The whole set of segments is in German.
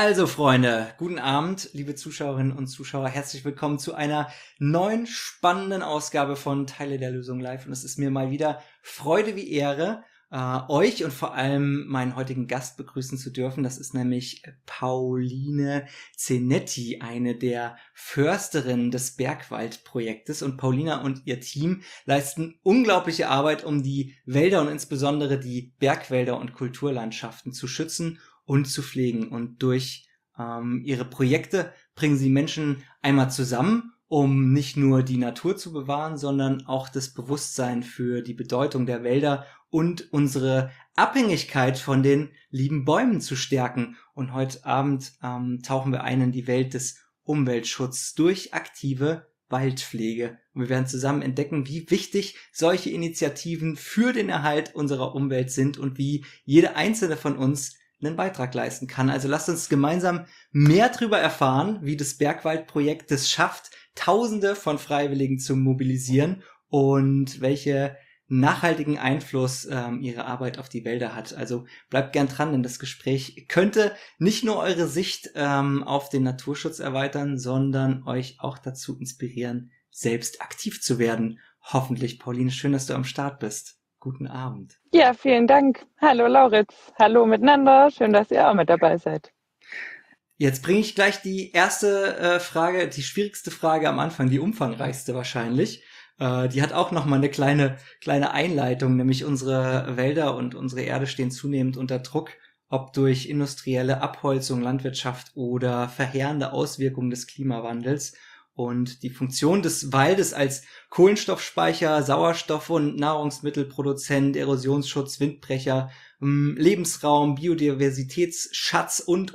Also Freunde, guten Abend, liebe Zuschauerinnen und Zuschauer. Herzlich willkommen zu einer neuen spannenden Ausgabe von Teile der Lösung live. Und es ist mir mal wieder Freude wie Ehre, euch und vor allem meinen heutigen Gast begrüßen zu dürfen. Das ist nämlich Pauline Zenetti, eine der Försterinnen des Bergwaldprojektes. Und Paulina und ihr Team leisten unglaubliche Arbeit, um die Wälder und insbesondere die Bergwälder und Kulturlandschaften zu schützen und zu pflegen. Und durch ihre Projekte bringen sie Menschen einmal zusammen, um nicht nur die Natur zu bewahren, sondern auch das Bewusstsein für die Bedeutung der Wälder und unsere Abhängigkeit von den lieben Bäumen zu stärken. Und heute Abend tauchen wir ein in die Welt des Umweltschutzes durch aktive Waldpflege. Und wir werden zusammen entdecken, wie wichtig solche Initiativen für den Erhalt unserer Umwelt sind und wie jede einzelne von uns einen Beitrag leisten kann. Also lasst uns gemeinsam mehr darüber erfahren, wie das Bergwaldprojekt es schafft, Tausende von Freiwilligen zu mobilisieren und welche nachhaltigen Einfluss ihre Arbeit auf die Wälder hat. Also bleibt gern dran, denn das Gespräch könnte nicht nur eure Sicht auf den Naturschutz erweitern, sondern euch auch dazu inspirieren, selbst aktiv zu werden. Hoffentlich, Pauline, schön, dass du am Start bist. Guten Abend. Ja, vielen Dank. Hallo Lauritz. Hallo miteinander. Schön, dass ihr auch mit dabei seid. Jetzt bringe ich gleich die erste Frage, die schwierigste Frage am Anfang, die umfangreichste wahrscheinlich. Die hat auch noch mal eine kleine Einleitung, nämlich unsere Wälder und unsere Erde stehen zunehmend unter Druck, ob durch industrielle Abholzung, Landwirtschaft oder verheerende Auswirkungen des Klimawandels. Und die Funktion des Waldes als Kohlenstoffspeicher, Sauerstoff- und Nahrungsmittelproduzent, Erosionsschutz, Windbrecher, Lebensraum, Biodiversitätsschatz und.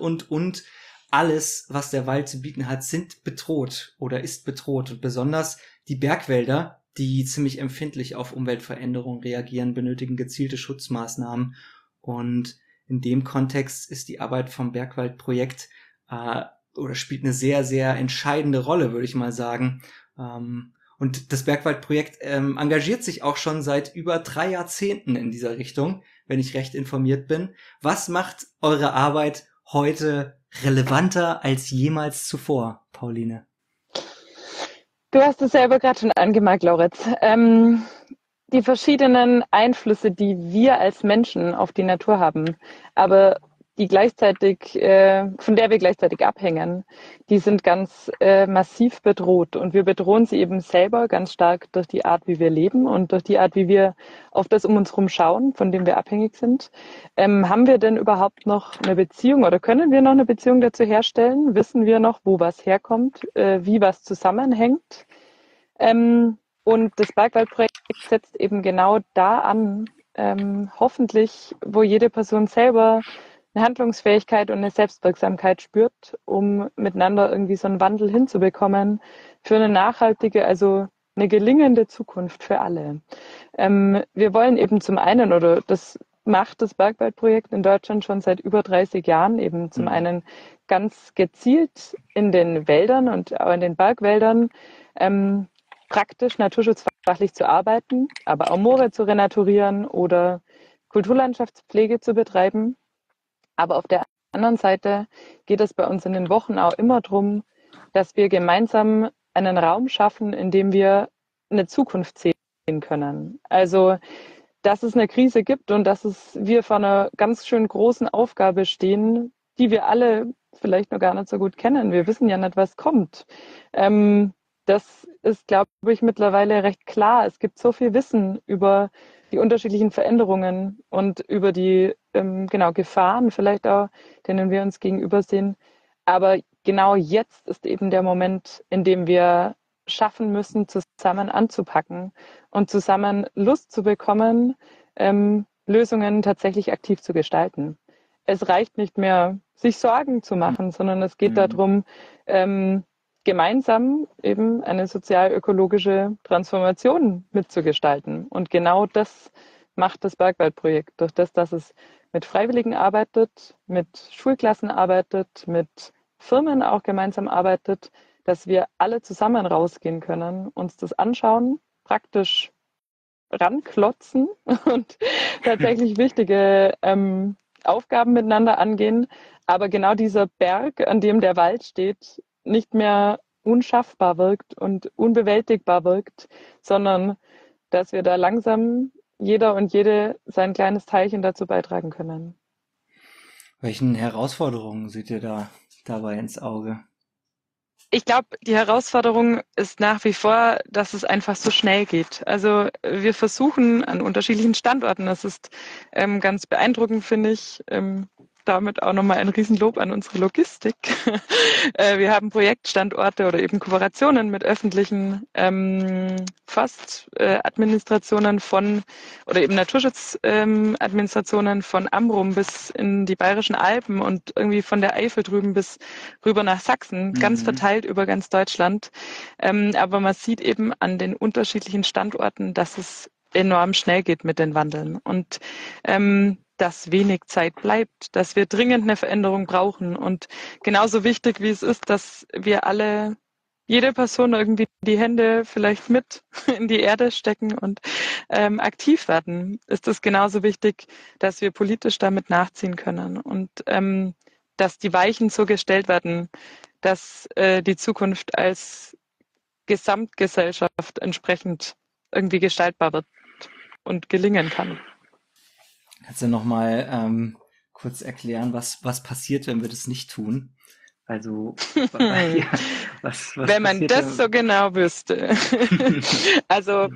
Alles, was der Wald zu bieten hat, sind bedroht oder ist bedroht. Und besonders die Bergwälder, die ziemlich empfindlich auf Umweltveränderungen reagieren, benötigen gezielte Schutzmaßnahmen. Und in dem Kontext ist die Arbeit vom Bergwaldprojekt oder spielt eine sehr, sehr entscheidende Rolle, würde ich mal sagen. Und das Bergwaldprojekt engagiert sich auch schon seit über 3 Jahrzehnten in dieser Richtung, wenn ich recht informiert bin. Was macht eure Arbeit heute relevanter als jemals zuvor, Pauline? Du hast es selber gerade schon angemerkt, Lauritz. Die verschiedenen Einflüsse, die wir als Menschen auf die Natur haben, aber die gleichzeitig, von der wir gleichzeitig abhängen, die sind ganz massiv bedroht. Und wir bedrohen sie eben selber ganz stark durch die Art, wie wir leben und durch die Art, wie wir auf das um uns herum schauen, von dem wir abhängig sind. Haben wir denn überhaupt noch eine Beziehung oder können wir noch eine Beziehung dazu herstellen? Wissen wir noch, wo was herkommt, wie was zusammenhängt? Und das Bergwaldprojekt setzt eben genau da an, hoffentlich, wo jede Person selber eine Handlungsfähigkeit und eine Selbstwirksamkeit spürt, um miteinander irgendwie so einen Wandel hinzubekommen für eine nachhaltige, also eine gelingende Zukunft für alle. Wir wollen eben zum einen, oder das macht das Bergwaldprojekt in Deutschland schon seit über 30 Jahren, eben zum einen ganz gezielt in den Wäldern und auch in den Bergwäldern praktisch naturschutzfachlich zu arbeiten, aber auch Moore zu renaturieren oder Kulturlandschaftspflege zu betreiben. Aber auf der anderen Seite geht es bei uns in den Wochen auch immer darum, dass wir gemeinsam einen Raum schaffen, in dem wir eine Zukunft sehen können. Also, dass es eine Krise gibt und wir vor einer ganz schön großen Aufgabe stehen, die wir alle vielleicht noch gar nicht so gut kennen. Wir wissen ja nicht, was kommt. Das ist, glaube ich, mittlerweile recht klar. Es gibt so viel Wissen über die unterschiedlichen Veränderungen und über die Gefahren vielleicht auch, denen wir uns gegenüber sehen. Aber genau jetzt ist eben der Moment, in dem wir schaffen müssen, zusammen anzupacken und zusammen Lust zu bekommen, Lösungen tatsächlich aktiv zu gestalten. Es reicht nicht mehr, sich Sorgen zu machen, sondern es geht darum, gemeinsam eben eine sozial-ökologische Transformation mitzugestalten. Und genau das macht das Bergwaldprojekt, durch das, dass es mit Freiwilligen arbeitet, mit Schulklassen arbeitet, mit Firmen auch gemeinsam arbeitet, dass wir alle zusammen rausgehen können, uns das anschauen, praktisch ranklotzen und tatsächlich wichtige Aufgaben miteinander angehen, aber genau dieser Berg, an dem der Wald steht, nicht mehr unschaffbar wirkt und unbewältigbar wirkt, sondern dass wir da langsam jeder und jede sein kleines Teilchen dazu beitragen können. Welchen Herausforderungen seht ihr da dabei ins Auge? Ich glaube, die Herausforderung ist nach wie vor, dass es einfach so schnell geht. Also wir versuchen an unterschiedlichen Standorten, das ist ganz beeindruckend, finde ich, damit auch nochmal ein Riesenlob an unsere Logistik. Wir haben Projektstandorte oder eben Kooperationen mit öffentlichen Forstadministrationen von oder eben Naturschutzadministrationen von Amrum bis in die Bayerischen Alpen und irgendwie von der Eifel drüben bis rüber nach Sachsen, ganz verteilt über ganz Deutschland. Aber man sieht eben an den unterschiedlichen Standorten, dass es enorm schnell geht mit den Wandeln und dass wenig Zeit bleibt, dass wir dringend eine Veränderung brauchen. Und genauso wichtig, wie es ist, dass wir alle, jede Person irgendwie die Hände vielleicht mit in die Erde stecken und aktiv werden, ist es genauso wichtig, dass wir politisch damit nachziehen können und dass die Weichen so gestellt werden, dass die Zukunft als Gesamtgesellschaft entsprechend irgendwie gestaltbar wird und gelingen kann. Kannst du noch mal kurz erklären, was passiert, wenn wir das nicht tun? Also, ja, was Wenn man passiert das so genau wüsste. Also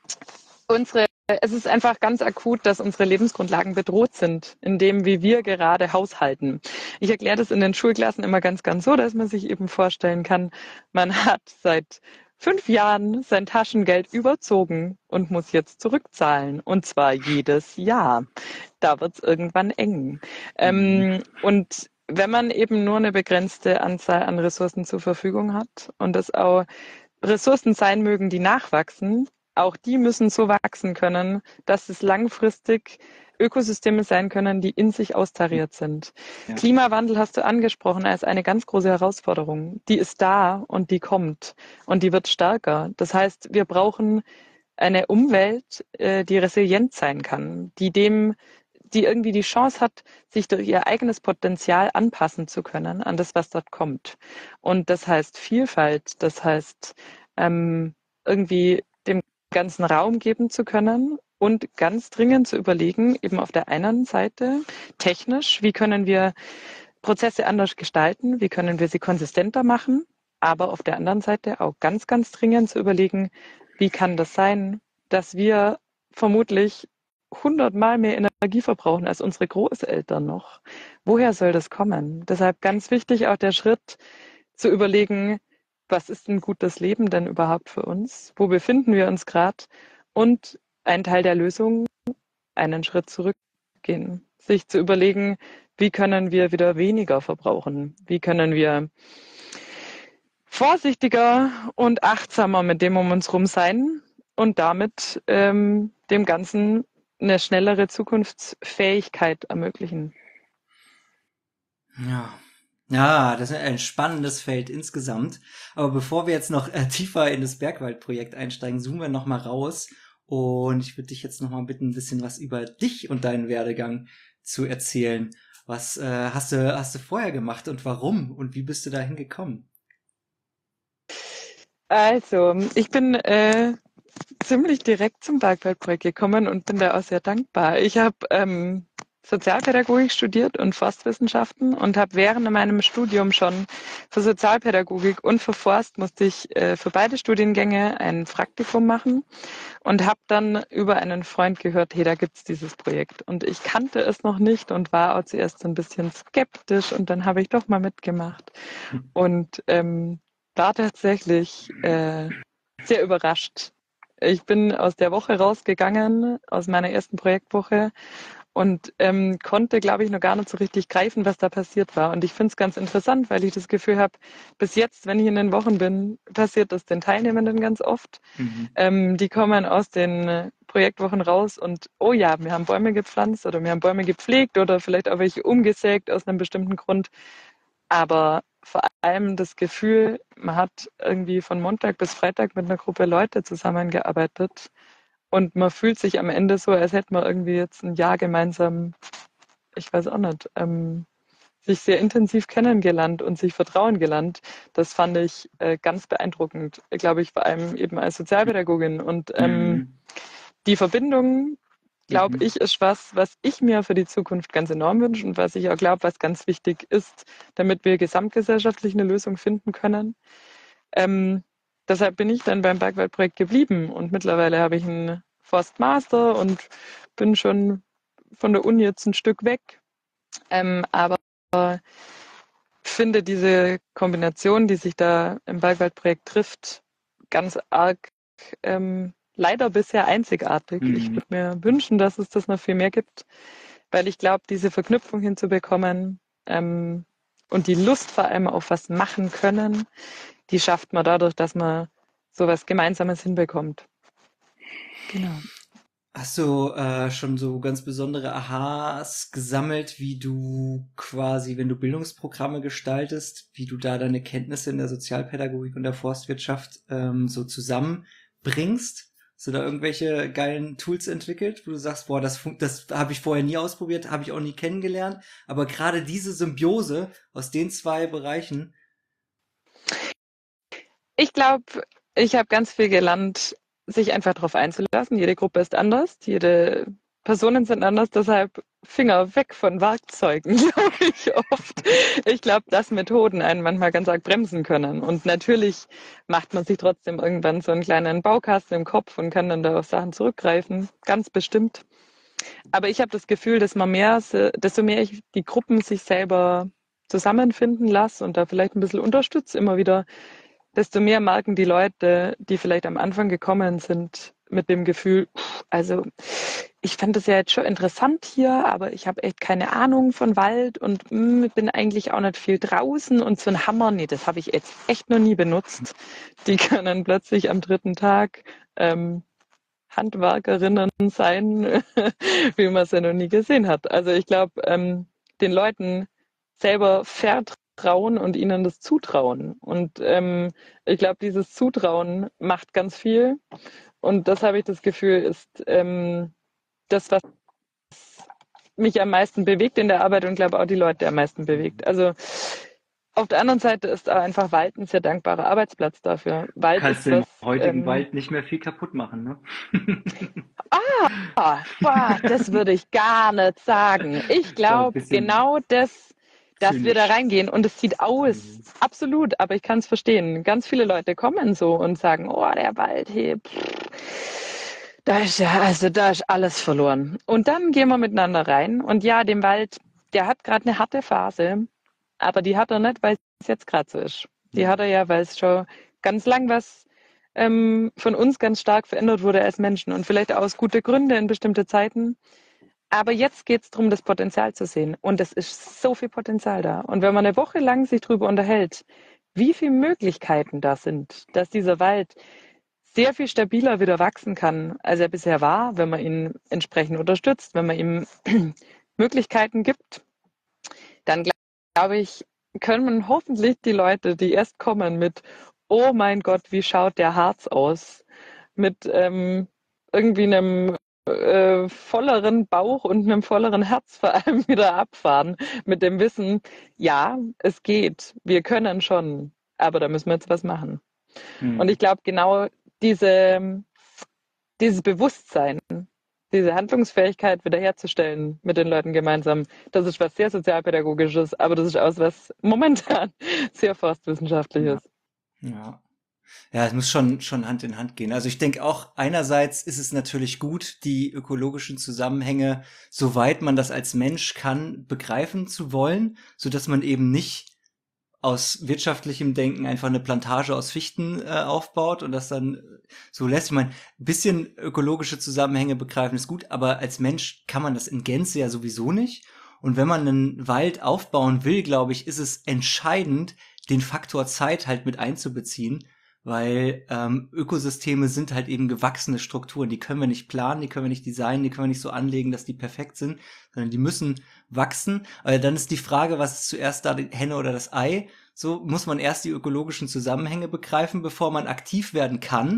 es ist einfach ganz akut, dass unsere Lebensgrundlagen bedroht sind, in dem, wie wir gerade haushalten. Ich erkläre das in den Schulklassen immer ganz, ganz so, dass man sich eben vorstellen kann, man hat seit 5 Jahren sein Taschengeld überzogen und muss jetzt zurückzahlen. Und zwar jedes Jahr. Da wird es irgendwann eng. Und wenn man eben nur eine begrenzte Anzahl an Ressourcen zur Verfügung hat und es auch Ressourcen sein mögen, die nachwachsen, auch die müssen so wachsen können, dass es langfristig Ökosysteme sein können, die in sich austariert sind. Ja. Klimawandel hast du angesprochen als eine ganz große Herausforderung. Die ist da und die kommt und die wird stärker. Das heißt, wir brauchen eine Umwelt, die resilient sein kann, die irgendwie die Chance hat, sich durch ihr eigenes Potenzial anpassen zu können an das, was dort kommt. Und das heißt Vielfalt, das heißt irgendwie dem ganzen Raum geben zu können und ganz dringend zu überlegen, eben auf der einen Seite technisch, wie können wir Prozesse anders gestalten, wie können wir sie konsistenter machen, aber auf der anderen Seite auch ganz, ganz dringend zu überlegen, wie kann das sein, dass wir vermutlich 100-mal mehr Energie verbrauchen als unsere Großeltern noch. Woher soll das kommen? Deshalb ganz wichtig auch der Schritt zu überlegen, was ist ein gutes Leben denn überhaupt für uns? Wo befinden wir uns gerade? Und ein Teil der Lösung, einen Schritt zurückgehen, sich zu überlegen, wie können wir wieder weniger verbrauchen? Wie können wir vorsichtiger und achtsamer mit dem um uns herum sein und damit dem Ganzen eine schnellere Zukunftsfähigkeit ermöglichen. Ja. Ja, das ist ein spannendes Feld insgesamt. Aber bevor wir jetzt noch tiefer in das Bergwaldprojekt einsteigen, zoomen wir noch mal raus. Und ich würde dich jetzt noch mal bitten, ein bisschen was über dich und deinen Werdegang zu erzählen. Was hast du vorher gemacht und warum? Und wie bist du dahin gekommen? Also, ich bin ziemlich direkt zum Bergwaldprojekt gekommen und bin da auch sehr dankbar. Ich habe Sozialpädagogik studiert und Forstwissenschaften und habe während meinem Studium schon für Sozialpädagogik und für Forst musste ich für beide Studiengänge ein Praktikum machen und habe dann über einen Freund gehört, hey, da gibt's dieses Projekt. Und ich kannte es noch nicht und war auch zuerst so ein bisschen skeptisch und dann habe ich doch mal mitgemacht und war tatsächlich sehr überrascht. Ich bin aus der Woche rausgegangen, aus meiner ersten Projektwoche und konnte, glaube ich, noch gar nicht so richtig greifen, was da passiert war. Und ich finde es ganz interessant, weil ich das Gefühl habe, bis jetzt, wenn ich in den Wochen bin, passiert das den Teilnehmenden ganz oft. Die kommen aus den Projektwochen raus und, oh ja, wir haben Bäume gepflanzt oder wir haben Bäume gepflegt oder vielleicht auch welche umgesägt aus einem bestimmten Grund. Aber vor allem das Gefühl, man hat irgendwie von Montag bis Freitag mit einer Gruppe Leute zusammengearbeitet und man fühlt sich am Ende so, als hätte man irgendwie jetzt ein Jahr gemeinsam, ich weiß auch nicht, sich sehr intensiv kennengelernt und sich vertrauen gelernt. Das fand ich ganz beeindruckend, glaube ich, vor allem eben als Sozialpädagogin. Und Mhm. die Verbindung, glaube Mhm. ich, ist was ich mir für die Zukunft ganz enorm wünsche und was ich auch glaube, was ganz wichtig ist, damit wir gesamtgesellschaftlich eine Lösung finden können. Ähm, Deshalb bin ich dann beim Bergwaldprojekt geblieben und mittlerweile habe ich einen Forstmaster und bin schon von der Uni jetzt ein Stück weg. Aber finde diese Kombination, die sich da im Bergwaldprojekt trifft, ganz arg leider bisher einzigartig. Ich Mhm. würde mir wünschen, dass es das noch viel mehr gibt, weil ich glaube, diese Verknüpfung hinzubekommen und die Lust vor allem auf was machen können, die schafft man dadurch, dass man sowas Gemeinsames hinbekommt. Genau. Hast du schon so ganz besondere Aha's gesammelt, wie du quasi, wenn du Bildungsprogramme gestaltest, wie du da deine Kenntnisse in der Sozialpädagogik und der Forstwirtschaft so zusammenbringst? Hast du da irgendwelche geilen Tools entwickelt, wo du sagst, boah, das habe ich vorher nie ausprobiert, habe ich auch nie kennengelernt, aber gerade diese Symbiose aus den zwei Bereichen. Ich glaube, ich habe ganz viel gelernt, sich einfach darauf einzulassen. Jede Gruppe ist anders, jede Personen sind anders, deshalb Finger weg von Werkzeugen, glaube ich oft. Ich glaube, dass Methoden einen manchmal ganz arg bremsen können. Und natürlich macht man sich trotzdem irgendwann so einen kleinen Baukasten im Kopf und kann dann da auf Sachen zurückgreifen, ganz bestimmt. Aber ich habe das Gefühl, dass desto mehr ich die Gruppen sich selber zusammenfinden lasse und da vielleicht ein bisschen unterstütze, immer wieder, desto mehr merken die Leute, die vielleicht am Anfang gekommen sind, mit dem Gefühl, also ich fand das ja jetzt schon interessant hier, aber ich habe echt keine Ahnung von Wald und bin eigentlich auch nicht viel draußen und so ein Hammer, nee, das habe ich jetzt echt noch nie benutzt. Die können plötzlich am dritten Tag Handwerkerinnen sein, wie man es ja noch nie gesehen hat. Also ich glaube, den Leuten selber vertrauen und ihnen das zutrauen. Und ich glaube, dieses Zutrauen macht ganz viel. Und das habe ich das Gefühl, ist das, was mich am meisten bewegt in der Arbeit und glaube auch die Leute am meisten bewegt. Also auf der anderen Seite ist auch einfach Wald ein sehr dankbarer Arbeitsplatz dafür. Wald Kannst ist du im was, heutigen Wald nicht mehr viel kaputt machen, ne? boah, das würde ich gar nicht sagen. Ich Ist auch ein glaube bisschen genau das, dass wir da zynisch. reingehen und es sieht aus, Mhm. absolut, aber ich kann es verstehen. Ganz viele Leute kommen so und sagen, oh, der Wald, hey, da ist ja, also da ist alles verloren. Und dann gehen wir miteinander rein und ja, dem Wald, der hat gerade eine harte Phase, aber die hat er nicht, weil es jetzt gerade so ist. Die hat er Mhm. ja, weil es schon ganz lang was von uns ganz stark verändert wurde als Menschen und vielleicht auch aus guten Gründen in bestimmte Zeiten. Aber jetzt geht es darum, das Potenzial zu sehen. Und es ist so viel Potenzial da. Und wenn man eine Woche lang sich darüber unterhält, wie viele Möglichkeiten da sind, dass dieser Wald sehr viel stabiler wieder wachsen kann, als er bisher war, wenn man ihn entsprechend unterstützt, wenn man ihm Möglichkeiten gibt, dann glaube ich, können hoffentlich die Leute, die erst kommen mit, oh mein Gott, wie schaut der Harz aus? Mit irgendwie einem volleren Bauch und einem volleren Herz vor allem wieder abfahren. Mit dem Wissen, ja, es geht, wir können schon, aber da müssen wir jetzt was machen. Und ich Mhm. glaube, genau diese, dieses Bewusstsein, diese Handlungsfähigkeit wiederherzustellen mit den Leuten gemeinsam, das ist was sehr Sozialpädagogisches, aber das ist auch was momentan sehr Ja. Forstwissenschaftliches. Ja. Ja, es muss schon Hand in Hand gehen. Also ich denke auch, einerseits ist es natürlich gut, die ökologischen Zusammenhänge, soweit man das als Mensch kann, begreifen zu wollen, so dass man eben nicht aus wirtschaftlichem Denken einfach eine Plantage aus Fichten aufbaut und das dann so lässt. Ich meine, ein bisschen ökologische Zusammenhänge begreifen ist gut, aber als Mensch kann man das in Gänze ja sowieso nicht. Und wenn man einen Wald aufbauen will, glaube ich, ist es entscheidend, den Faktor Zeit halt mit einzubeziehen, weil Ökosysteme sind halt eben gewachsene Strukturen. Die können wir nicht planen, die können wir nicht designen, die können wir nicht so anlegen, dass die perfekt sind, sondern die müssen wachsen. Aber dann ist die Frage, was ist zuerst da, die Henne oder das Ei? So muss man erst die ökologischen Zusammenhänge begreifen, bevor man aktiv werden kann.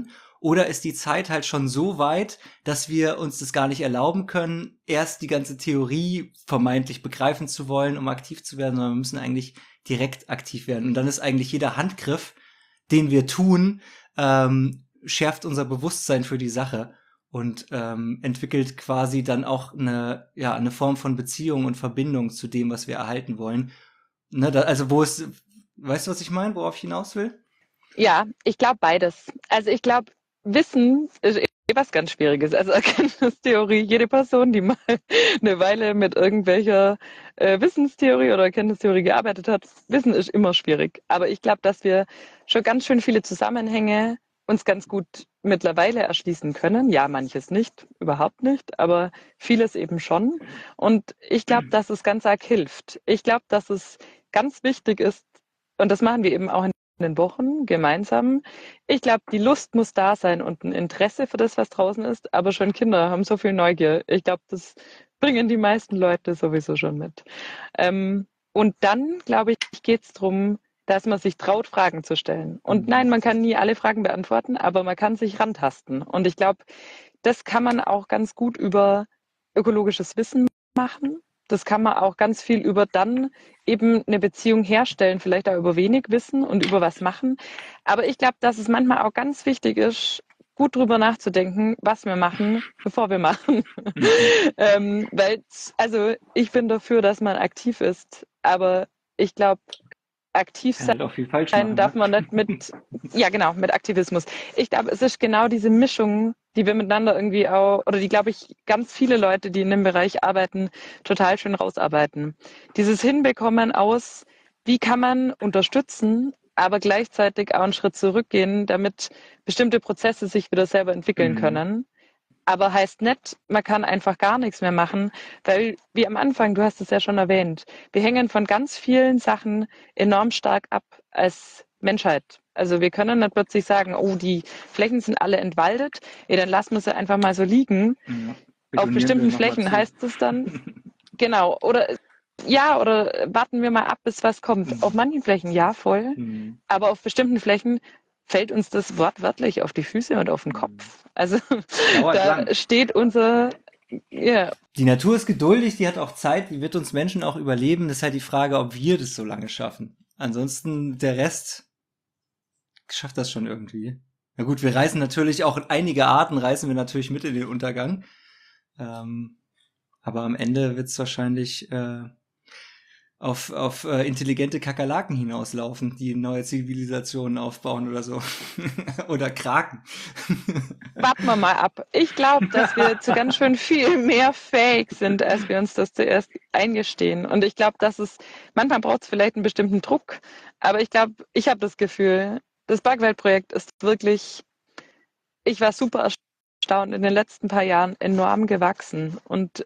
Oder ist die Zeit halt schon so weit, dass wir uns das gar nicht erlauben können, erst die ganze Theorie vermeintlich begreifen zu wollen, um aktiv zu werden, sondern wir müssen eigentlich direkt aktiv werden. Und dann ist eigentlich jeder Handgriff, den wir tun, schärft unser Bewusstsein für die Sache und entwickelt quasi dann auch eine Form von Beziehung und Verbindung zu dem, was wir erhalten wollen. Ne, also weißt du, was ich meine, worauf ich hinaus will? Ja, ich glaube beides. Also ich glaube, Wissen ist was ganz Schwieriges. Also Erkenntnistheorie, jede Person, die mal eine Weile mit irgendwelcher Wissenstheorie oder Erkenntnistheorie gearbeitet hat, Wissen ist immer schwierig. Aber ich glaube, dass wir schon ganz schön viele Zusammenhänge uns ganz gut mittlerweile erschließen können. Ja, manches nicht, überhaupt nicht, aber vieles eben schon. Und ich glaube, dass es ganz arg hilft. Ich glaube, dass es ganz wichtig ist, und das machen wir eben auch in den Wochen gemeinsam. Ich glaube, die Lust muss da sein und ein Interesse für das, was draußen ist, aber schon Kinder haben so viel Neugier. Ich glaube, das bringen die meisten Leute sowieso schon mit. Und dann, glaube ich, geht es darum, dass man sich traut, Fragen zu stellen. Und nein, man kann nie alle Fragen beantworten, aber man kann sich rantasten. Und ich glaube, das kann man auch ganz gut über ökologisches Wissen machen. Das kann man auch ganz viel über dann eben eine Beziehung herstellen, vielleicht auch über wenig Wissen und über was machen. Aber ich glaube, dass es manchmal auch ganz wichtig ist, gut drüber nachzudenken, was wir machen, bevor wir machen. Weil, also ich bin dafür, dass man aktiv ist, aber ich glaube, aktiv Kann halt auch viel falsch sein machen, darf ne? man nicht ja genau, mit Aktivismus. Ich glaube, es ist genau diese Mischung, die wir miteinander irgendwie auch, oder die, glaube ich, ganz viele Leute, die in dem Bereich arbeiten, total schön rausarbeiten. Dieses Hinbekommen aus, wie kann man unterstützen, aber gleichzeitig auch einen Schritt zurückgehen, damit bestimmte Prozesse sich wieder selber entwickeln Mhm. können. Aber heißt nicht, man kann einfach gar nichts mehr machen, weil wie am Anfang, du hast es ja schon erwähnt, wir hängen von ganz vielen Sachen enorm stark ab als Menschheit. Also wir können nicht plötzlich sagen, oh, die Flächen sind alle entwaldet, ja, dann lassen wir sie einfach mal so liegen. Ja. Auf Betonieren wir bestimmten nochmal Flächen zu. heißt es dann, genau, oder ja, oder warten wir mal ab, bis was kommt. Auf manchen Flächen ja, voll, Mhm. aber auf bestimmten Flächen fällt uns das wortwörtlich auf die Füße und auf den Kopf. Also Dauert da lang. steht unser, ja, Die Natur ist geduldig, die hat auch Zeit, die wird uns Menschen auch überleben. Das ist halt die Frage, ob wir das so lange schaffen. Ansonsten, der Rest schafft das schon irgendwie. Na gut, wir reißen natürlich auch einige Arten reißen wir natürlich mit in den Untergang. Ähm, aber am Ende wird es wahrscheinlich auf intelligente Kakerlaken hinauslaufen, die neue Zivilisationen aufbauen oder so. Oder Kraken. warten wir mal ab. Ich glaube, dass wir zu ganz schön viel mehr fähig sind, als wir uns das zuerst eingestehen. Und ich glaube, dass es, manchmal braucht es vielleicht einen bestimmten Druck, aber ich glaube, ich habe das Gefühl, das Bergwelt-Projekt ist wirklich, ich war super erstaunt in den letzten paar Jahren enorm gewachsen. Und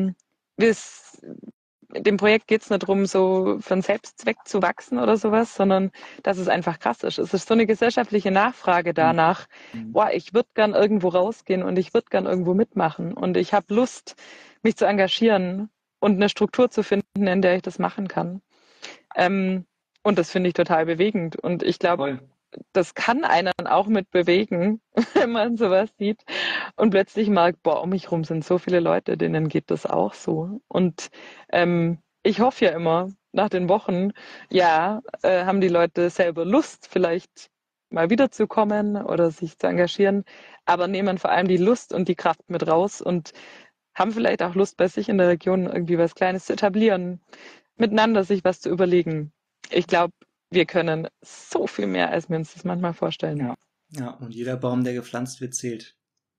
dem Projekt geht es nicht darum, so für einen Selbstzweck zu wachsen oder sowas, sondern dass es einfach krass ist. Es ist so eine gesellschaftliche Nachfrage danach, boah, ich würde gern irgendwo rausgehen und ich würde gern irgendwo mitmachen und ich habe Lust, mich zu engagieren und eine Struktur zu finden, in der ich das machen kann. Und das finde ich total bewegend. Und ich glaube, Voll. das kann einen auch mit bewegen, wenn man sowas sieht und plötzlich merkt, boah, um mich rum sind so viele Leute, denen geht das auch so. Und ich hoffe ja immer, nach den Wochen, ja, haben die Leute selber Lust, vielleicht mal wiederzukommen oder sich zu engagieren, aber nehmen vor allem die Lust und die Kraft mit raus und haben vielleicht auch Lust, bei sich in der Region irgendwie was Kleines zu etablieren, miteinander sich was zu überlegen. Ich glaube, wir können so viel mehr, als wir uns das manchmal vorstellen. Ja. Ja, und jeder Baum, der gepflanzt wird, zählt.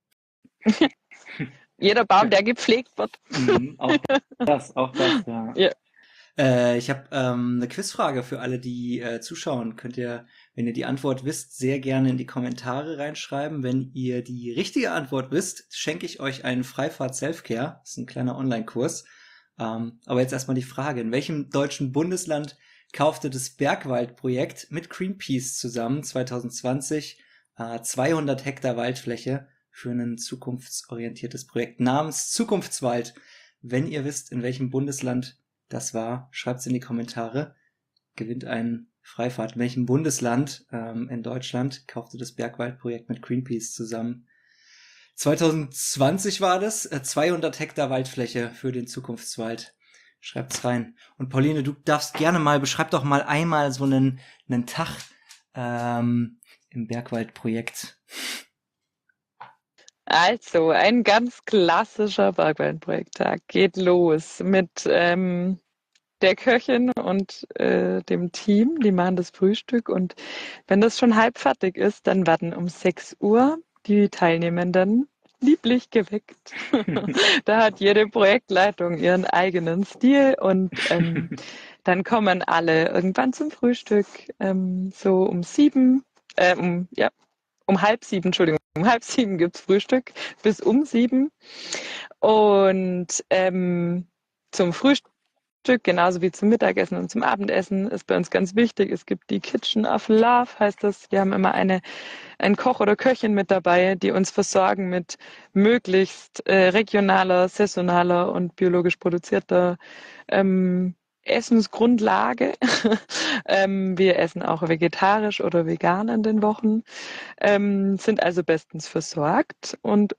Jeder Baum, der gepflegt wird. Auch das, ja. Ja. Ich habe eine Quizfrage für alle, die zuschauen. Könnt ihr, wenn ihr die Antwort wisst, sehr gerne in die Kommentare reinschreiben. Wenn ihr die richtige Antwort wisst, schenke ich euch einen Freifahrt Selfcare. Das ist ein kleiner Online-Kurs. Aber jetzt erstmal die Frage, in welchem deutschen Bundesland kaufte das Bergwaldprojekt mit Greenpeace zusammen 2020 200 Hektar Waldfläche für ein zukunftsorientiertes Projekt namens Zukunftswald? Wenn ihr wisst, in welchem Bundesland das war, schreibt's in die Kommentare. Gewinnt einen Freifahrt. In welchem Bundesland in Deutschland kaufte das Bergwaldprojekt mit Greenpeace zusammen? 2020 war das. 200 Hektar Waldfläche für den Zukunftswald. Schreibt's rein. Und Pauline, du darfst gerne mal, beschreib doch mal einmal so einen Tag im Bergwaldprojekt. Also, ein ganz klassischer Bergwaldprojekttag geht los mit der Köchin und dem Team. Die machen das Frühstück und wenn das schon halb fertig ist, dann werden um 6 Uhr die Teilnehmenden lieblich geweckt. Da hat jede Projektleitung ihren eigenen Stil und dann kommen alle irgendwann zum Frühstück, so um 7, um halb 7, Entschuldigung, um halb 7 gibt's Frühstück, bis um 7. Und zum Frühstück, genauso wie zum Mittagessen und zum Abendessen, ist bei uns ganz wichtig. Es gibt die Kitchen of Love, heißt das. Wir haben immer einen Koch oder Köchin mit dabei, die uns versorgen mit möglichst regionaler, saisonaler und biologisch produzierter Essensgrundlage. Wir essen auch vegetarisch oder vegan in den Wochen, sind also bestens versorgt und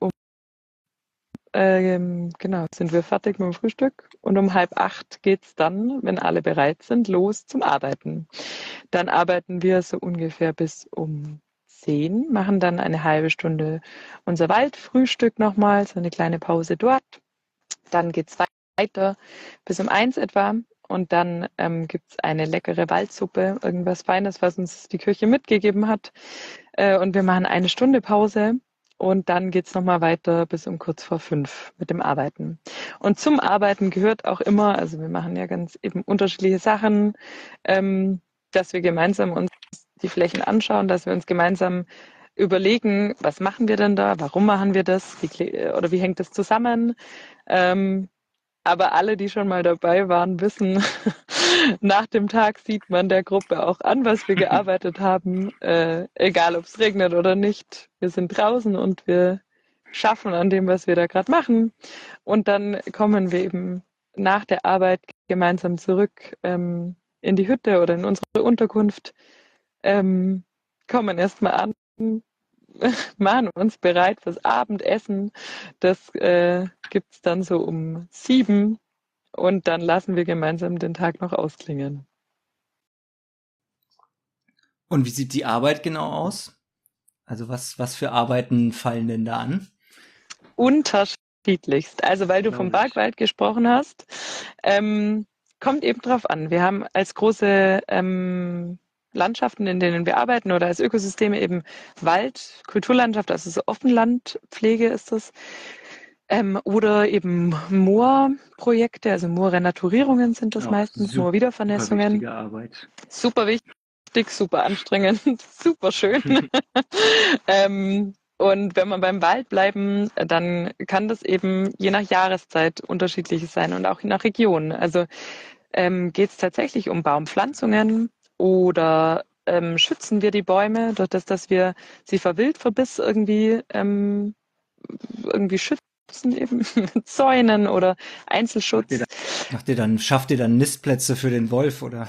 genau, sind wir fertig mit dem Frühstück und um 7:30 geht's dann, wenn alle bereit sind, los zum Arbeiten. Dann arbeiten wir so ungefähr bis um 10, machen dann eine halbe Stunde unser Waldfrühstück nochmal, so eine kleine Pause dort. Dann geht's weiter bis um 1 etwa und dann gibt's eine leckere Waldsuppe, irgendwas Feines, was uns die Küche mitgegeben hat. Und wir machen eine Stunde Pause. Und dann geht's nochmal weiter bis um kurz vor 5 mit dem Arbeiten. Und zum Arbeiten gehört auch immer, also wir machen ja ganz eben unterschiedliche Sachen, dass wir gemeinsam uns die Flächen anschauen, dass wir uns gemeinsam überlegen, was machen wir denn da, warum machen wir das, wie hängt das zusammen. Aber alle, die schon mal dabei waren, wissen, nach dem Tag sieht man der Gruppe auch an, was wir gearbeitet haben, egal ob es regnet oder nicht. Wir sind draußen und wir schaffen an dem, was wir da gerade machen. Und dann kommen wir eben nach der Arbeit gemeinsam zurück in die Hütte oder in unsere Unterkunft, kommen erstmal an, machen uns bereit fürs Abendessen. Das gibt's dann so um 7 und dann lassen wir gemeinsam den Tag noch ausklingen. Und wie sieht die Arbeit genau aus? Also was für Arbeiten fallen denn da an? Unterschiedlichst. Also weil du vom Bergwald gesprochen hast, kommt eben drauf an. Wir haben als große Landschaften, in denen wir arbeiten oder als Ökosysteme eben Wald, Kulturlandschaft, also so Offenlandpflege ist das. Oder eben Moorprojekte, also Moorrenaturierungen sind das meistens, Moorwiedervernässungen. Super wichtige Arbeit. Super wichtig, super anstrengend, super schön. Und wenn wir beim Wald bleiben, dann kann das eben je nach Jahreszeit unterschiedliches sein und auch je nach Region. Also geht es tatsächlich um Baumpflanzungen oder schützen wir die Bäume durch das, dass wir sie vor Wildverbiss irgendwie schützen, eben mit Zäunen oder Einzelschutz. Schafft ihr dann Nistplätze für den Wolf, oder?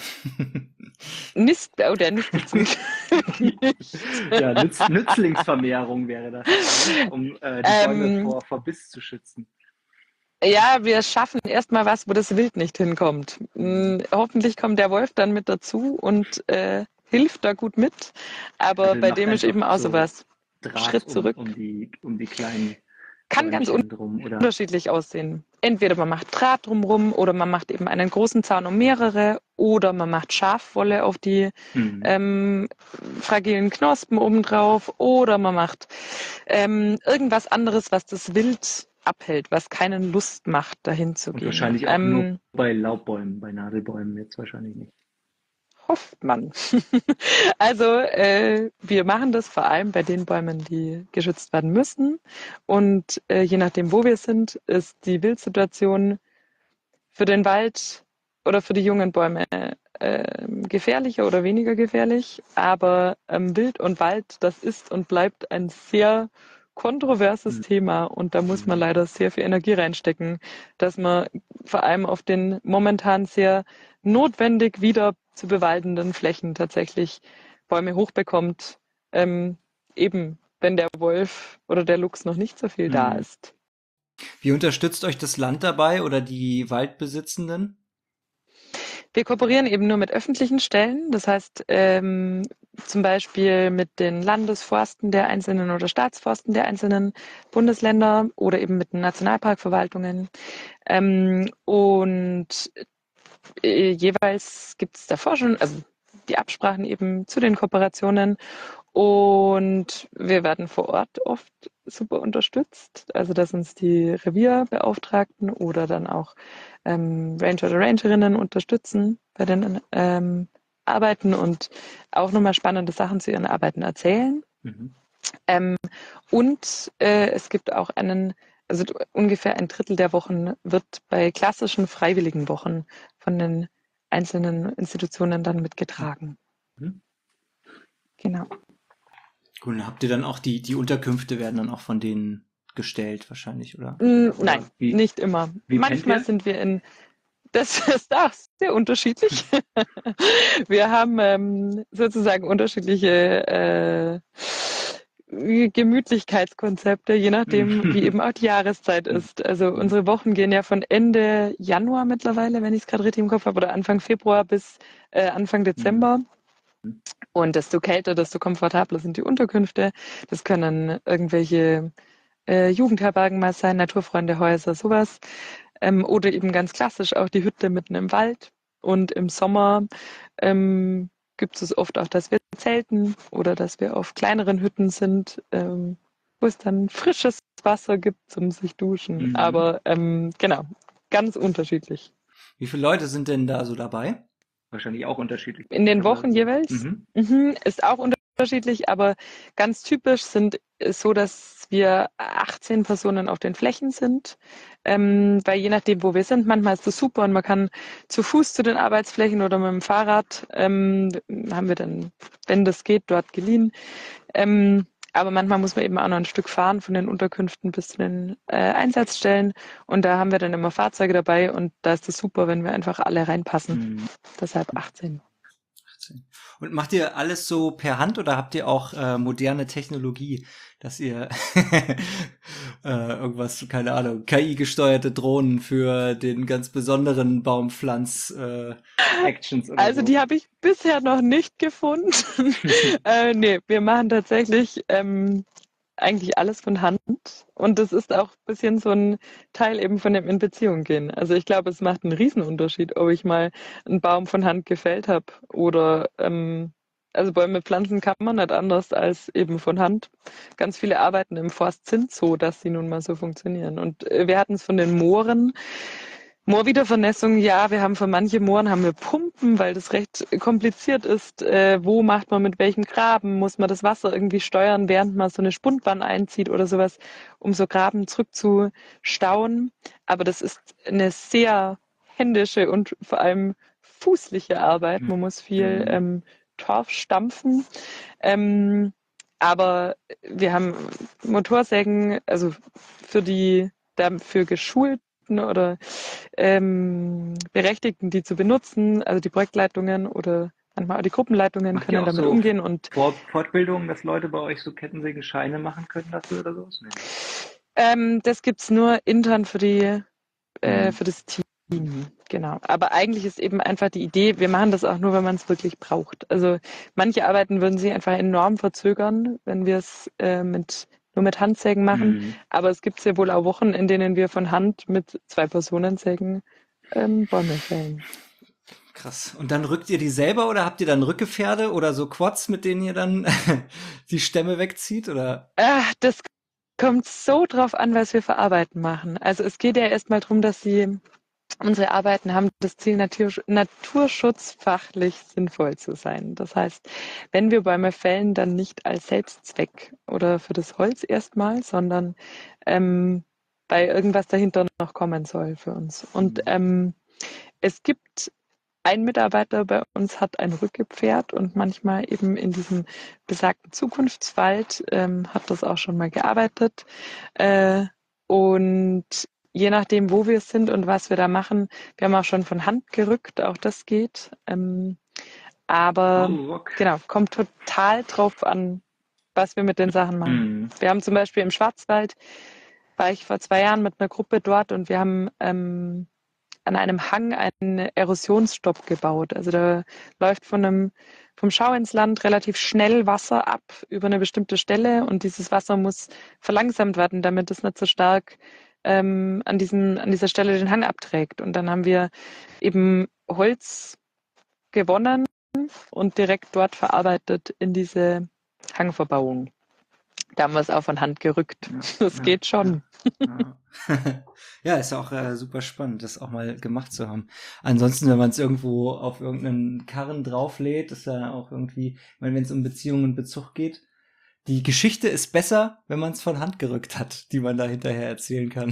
Der Nistplätze nicht. Ja, Nützlingsvermehrung wäre das, um die Bäume vor Verbiss zu schützen. Ja, wir schaffen erstmal was, wo das Wild nicht hinkommt. Hoffentlich kommt der Wolf dann mit dazu und hilft da gut mit. Aber also bei dem ist eben auch sowas. Schritt zurück. Um die kleinen kann ganz unterschiedlich aussehen. Entweder man macht Draht drumherum oder man macht eben einen großen Zaun um mehrere oder man macht Schafwolle auf die fragilen Knospen obendrauf oder man macht irgendwas anderes, was das Wild abhält, was keinen Lust macht, dahin zu gehen. Wahrscheinlich auch nur bei Laubbäumen, bei Nadelbäumen jetzt wahrscheinlich nicht. Hofft man. Also wir machen das vor allem bei den Bäumen, die geschützt werden müssen. Und je nachdem, wo wir sind, ist die Wildsituation für den Wald oder für die jungen Bäume gefährlicher oder weniger gefährlich. Aber Wild und Wald, das ist und bleibt ein sehr kontroverses Thema und da muss man leider sehr viel Energie reinstecken, dass man vor allem auf den momentan sehr notwendig wieder zu bewaldenden Flächen tatsächlich Bäume hochbekommt, eben wenn der Wolf oder der Luchs noch nicht so viel da ist. Wie unterstützt euch das Land dabei oder die Waldbesitzenden? Wir kooperieren eben nur mit öffentlichen Stellen, das heißt zum Beispiel mit den Landesforsten der einzelnen oder Staatsforsten der einzelnen Bundesländer oder eben mit den Nationalparkverwaltungen. Und jeweils gibt es davor schon, also die Absprachen eben zu den Kooperationen, und wir werden vor Ort oft super unterstützt, also dass uns die Revierbeauftragten oder dann auch Ranger oder Rangerinnen unterstützen bei den Arbeiten und auch nochmal spannende Sachen zu ihren Arbeiten erzählen. Und es gibt auch also ungefähr ein Drittel der Wochen wird bei klassischen freiwilligen Wochen von den einzelnen Institutionen dann mitgetragen. Genau. Gut, habt ihr dann auch die Unterkünfte werden dann auch von denen gestellt wahrscheinlich, oder? Nein, nicht immer. Manchmal sind wir das ist auch sehr unterschiedlich. Wir haben sozusagen unterschiedliche Gemütlichkeitskonzepte, je nachdem, wie eben auch die Jahreszeit ist. Also unsere Wochen gehen ja von Ende Januar mittlerweile, wenn ich es gerade richtig im Kopf habe, oder Anfang Februar bis Anfang Dezember. Und desto kälter, desto komfortabler sind die Unterkünfte. Das können irgendwelche Jugendherbergen mal sein, Naturfreundehäuser, sowas. Oder eben ganz klassisch auch die Hütte mitten im Wald. Und im Sommer gibt es oft auch, dass wir zelten oder dass wir auf kleineren Hütten sind, wo es dann frisches Wasser gibt zum sich duschen. Aber genau, ganz unterschiedlich. Wie viele Leute sind denn da so dabei? Wahrscheinlich auch unterschiedlich. In den Wochen jeweils? Ist auch unterschiedlich, aber ganz typisch ist so, dass wir 18 Personen auf den Flächen sind, weil je nachdem, wo wir sind, manchmal ist das super und man kann zu Fuß zu den Arbeitsflächen oder mit dem Fahrrad, haben wir dann, wenn das geht, dort geliehen. Aber manchmal muss man eben auch noch ein Stück fahren von den Unterkünften bis zu den Einsatzstellen. Und da haben wir dann immer Fahrzeuge dabei und da ist es super, wenn wir einfach alle reinpassen. Deshalb 18. Und macht ihr alles so per Hand oder habt ihr auch moderne Technologie, dass ihr irgendwas, keine Ahnung, KI-gesteuerte Drohnen für den ganz besonderen Baumpflanz-Actions oder Also so? die habe ich bisher noch nicht gefunden. Nee, wir machen tatsächlich eigentlich alles von Hand. Und das ist auch ein bisschen so ein Teil eben von dem in Beziehung gehen. Also ich glaube, es macht einen Riesenunterschied, ob ich mal einen Baum von Hand gefällt habe oder also Bäume pflanzen kann man nicht anders als eben von Hand. Ganz viele Arbeiten im Forst sind so, dass sie nun mal so funktionieren. Und wir hatten es von den Mooren. Moorwiedervernässung, ja, wir haben für manche Mooren haben wir Pumpen, weil das recht kompliziert ist. Wo macht man mit welchem Graben? Muss man das Wasser irgendwie steuern, während man so eine Spundbahn einzieht oder sowas, um so Graben zurückzustauen? Aber das ist eine sehr händische und vor allem fußliche Arbeit. Man muss viel Torf stampfen. Aber wir haben Motorsägen, also dafür geschult oder Berechtigten, die zu benutzen, also die Projektleitungen oder manchmal auch die Gruppenleitungen Macht ihr können auch damit so umgehen. Und Fortbildungen, dass Leute bei euch so Kettensägenscheine machen können dafür oder so? das gibt's nur intern für das Team. Genau. Aber eigentlich ist eben einfach die Idee, wir machen das auch nur, wenn man es wirklich braucht. Also manche Arbeiten würden sich einfach enorm verzögern, wenn wir es nur mit Handsägen machen. Aber es gibt sehr wohl auch Wochen, in denen wir von Hand mit 2 Personensägen Bäume fällen. Krass. Und dann rückt ihr die selber oder habt ihr dann Rückgefährde oder so Quads, mit denen ihr dann die Stämme wegzieht? Oder? Das kommt so drauf an, was wir für Arbeiten machen. Also es geht ja erstmal darum, dass unsere Arbeiten haben das Ziel, naturschutzfachlich sinnvoll zu sein. Das heißt, wenn wir Bäume fällen, dann nicht als Selbstzweck oder für das Holz erstmal, sondern weil irgendwas dahinter noch kommen soll für uns. Und es gibt ein Mitarbeiter bei uns hat ein Rückgepferd und manchmal eben in diesem besagten Zukunftswald hat das auch schon mal gearbeitet. Und je nachdem, wo wir sind und was wir da machen, wir haben auch schon von Hand gerückt, auch das geht. Aber Rock. genau, kommt total drauf an, was wir mit den Sachen machen. Wir haben zum Beispiel im Schwarzwald, war ich vor 2 Jahren mit einer Gruppe dort und wir haben an einem Hang einen Erosionsstopp gebaut. Also da läuft vom Schau ins Land relativ schnell Wasser ab über eine bestimmte Stelle und dieses Wasser muss verlangsamt werden, damit es nicht so stark an dieser Stelle den Hang abträgt. Und dann haben wir eben Holz gewonnen und direkt dort verarbeitet in diese Hangverbauung. Da haben wir es auch von Hand gerückt. Das geht schon. Ja, ja, ist auch super spannend, das auch mal gemacht zu haben. Ansonsten, wenn man es irgendwo auf irgendeinen Karren drauflädt, ist ja auch irgendwie, ich meine, wenn es um Beziehungen und Bezug geht, die Geschichte ist besser, wenn man es von Hand gerückt hat, die man da hinterher erzählen kann.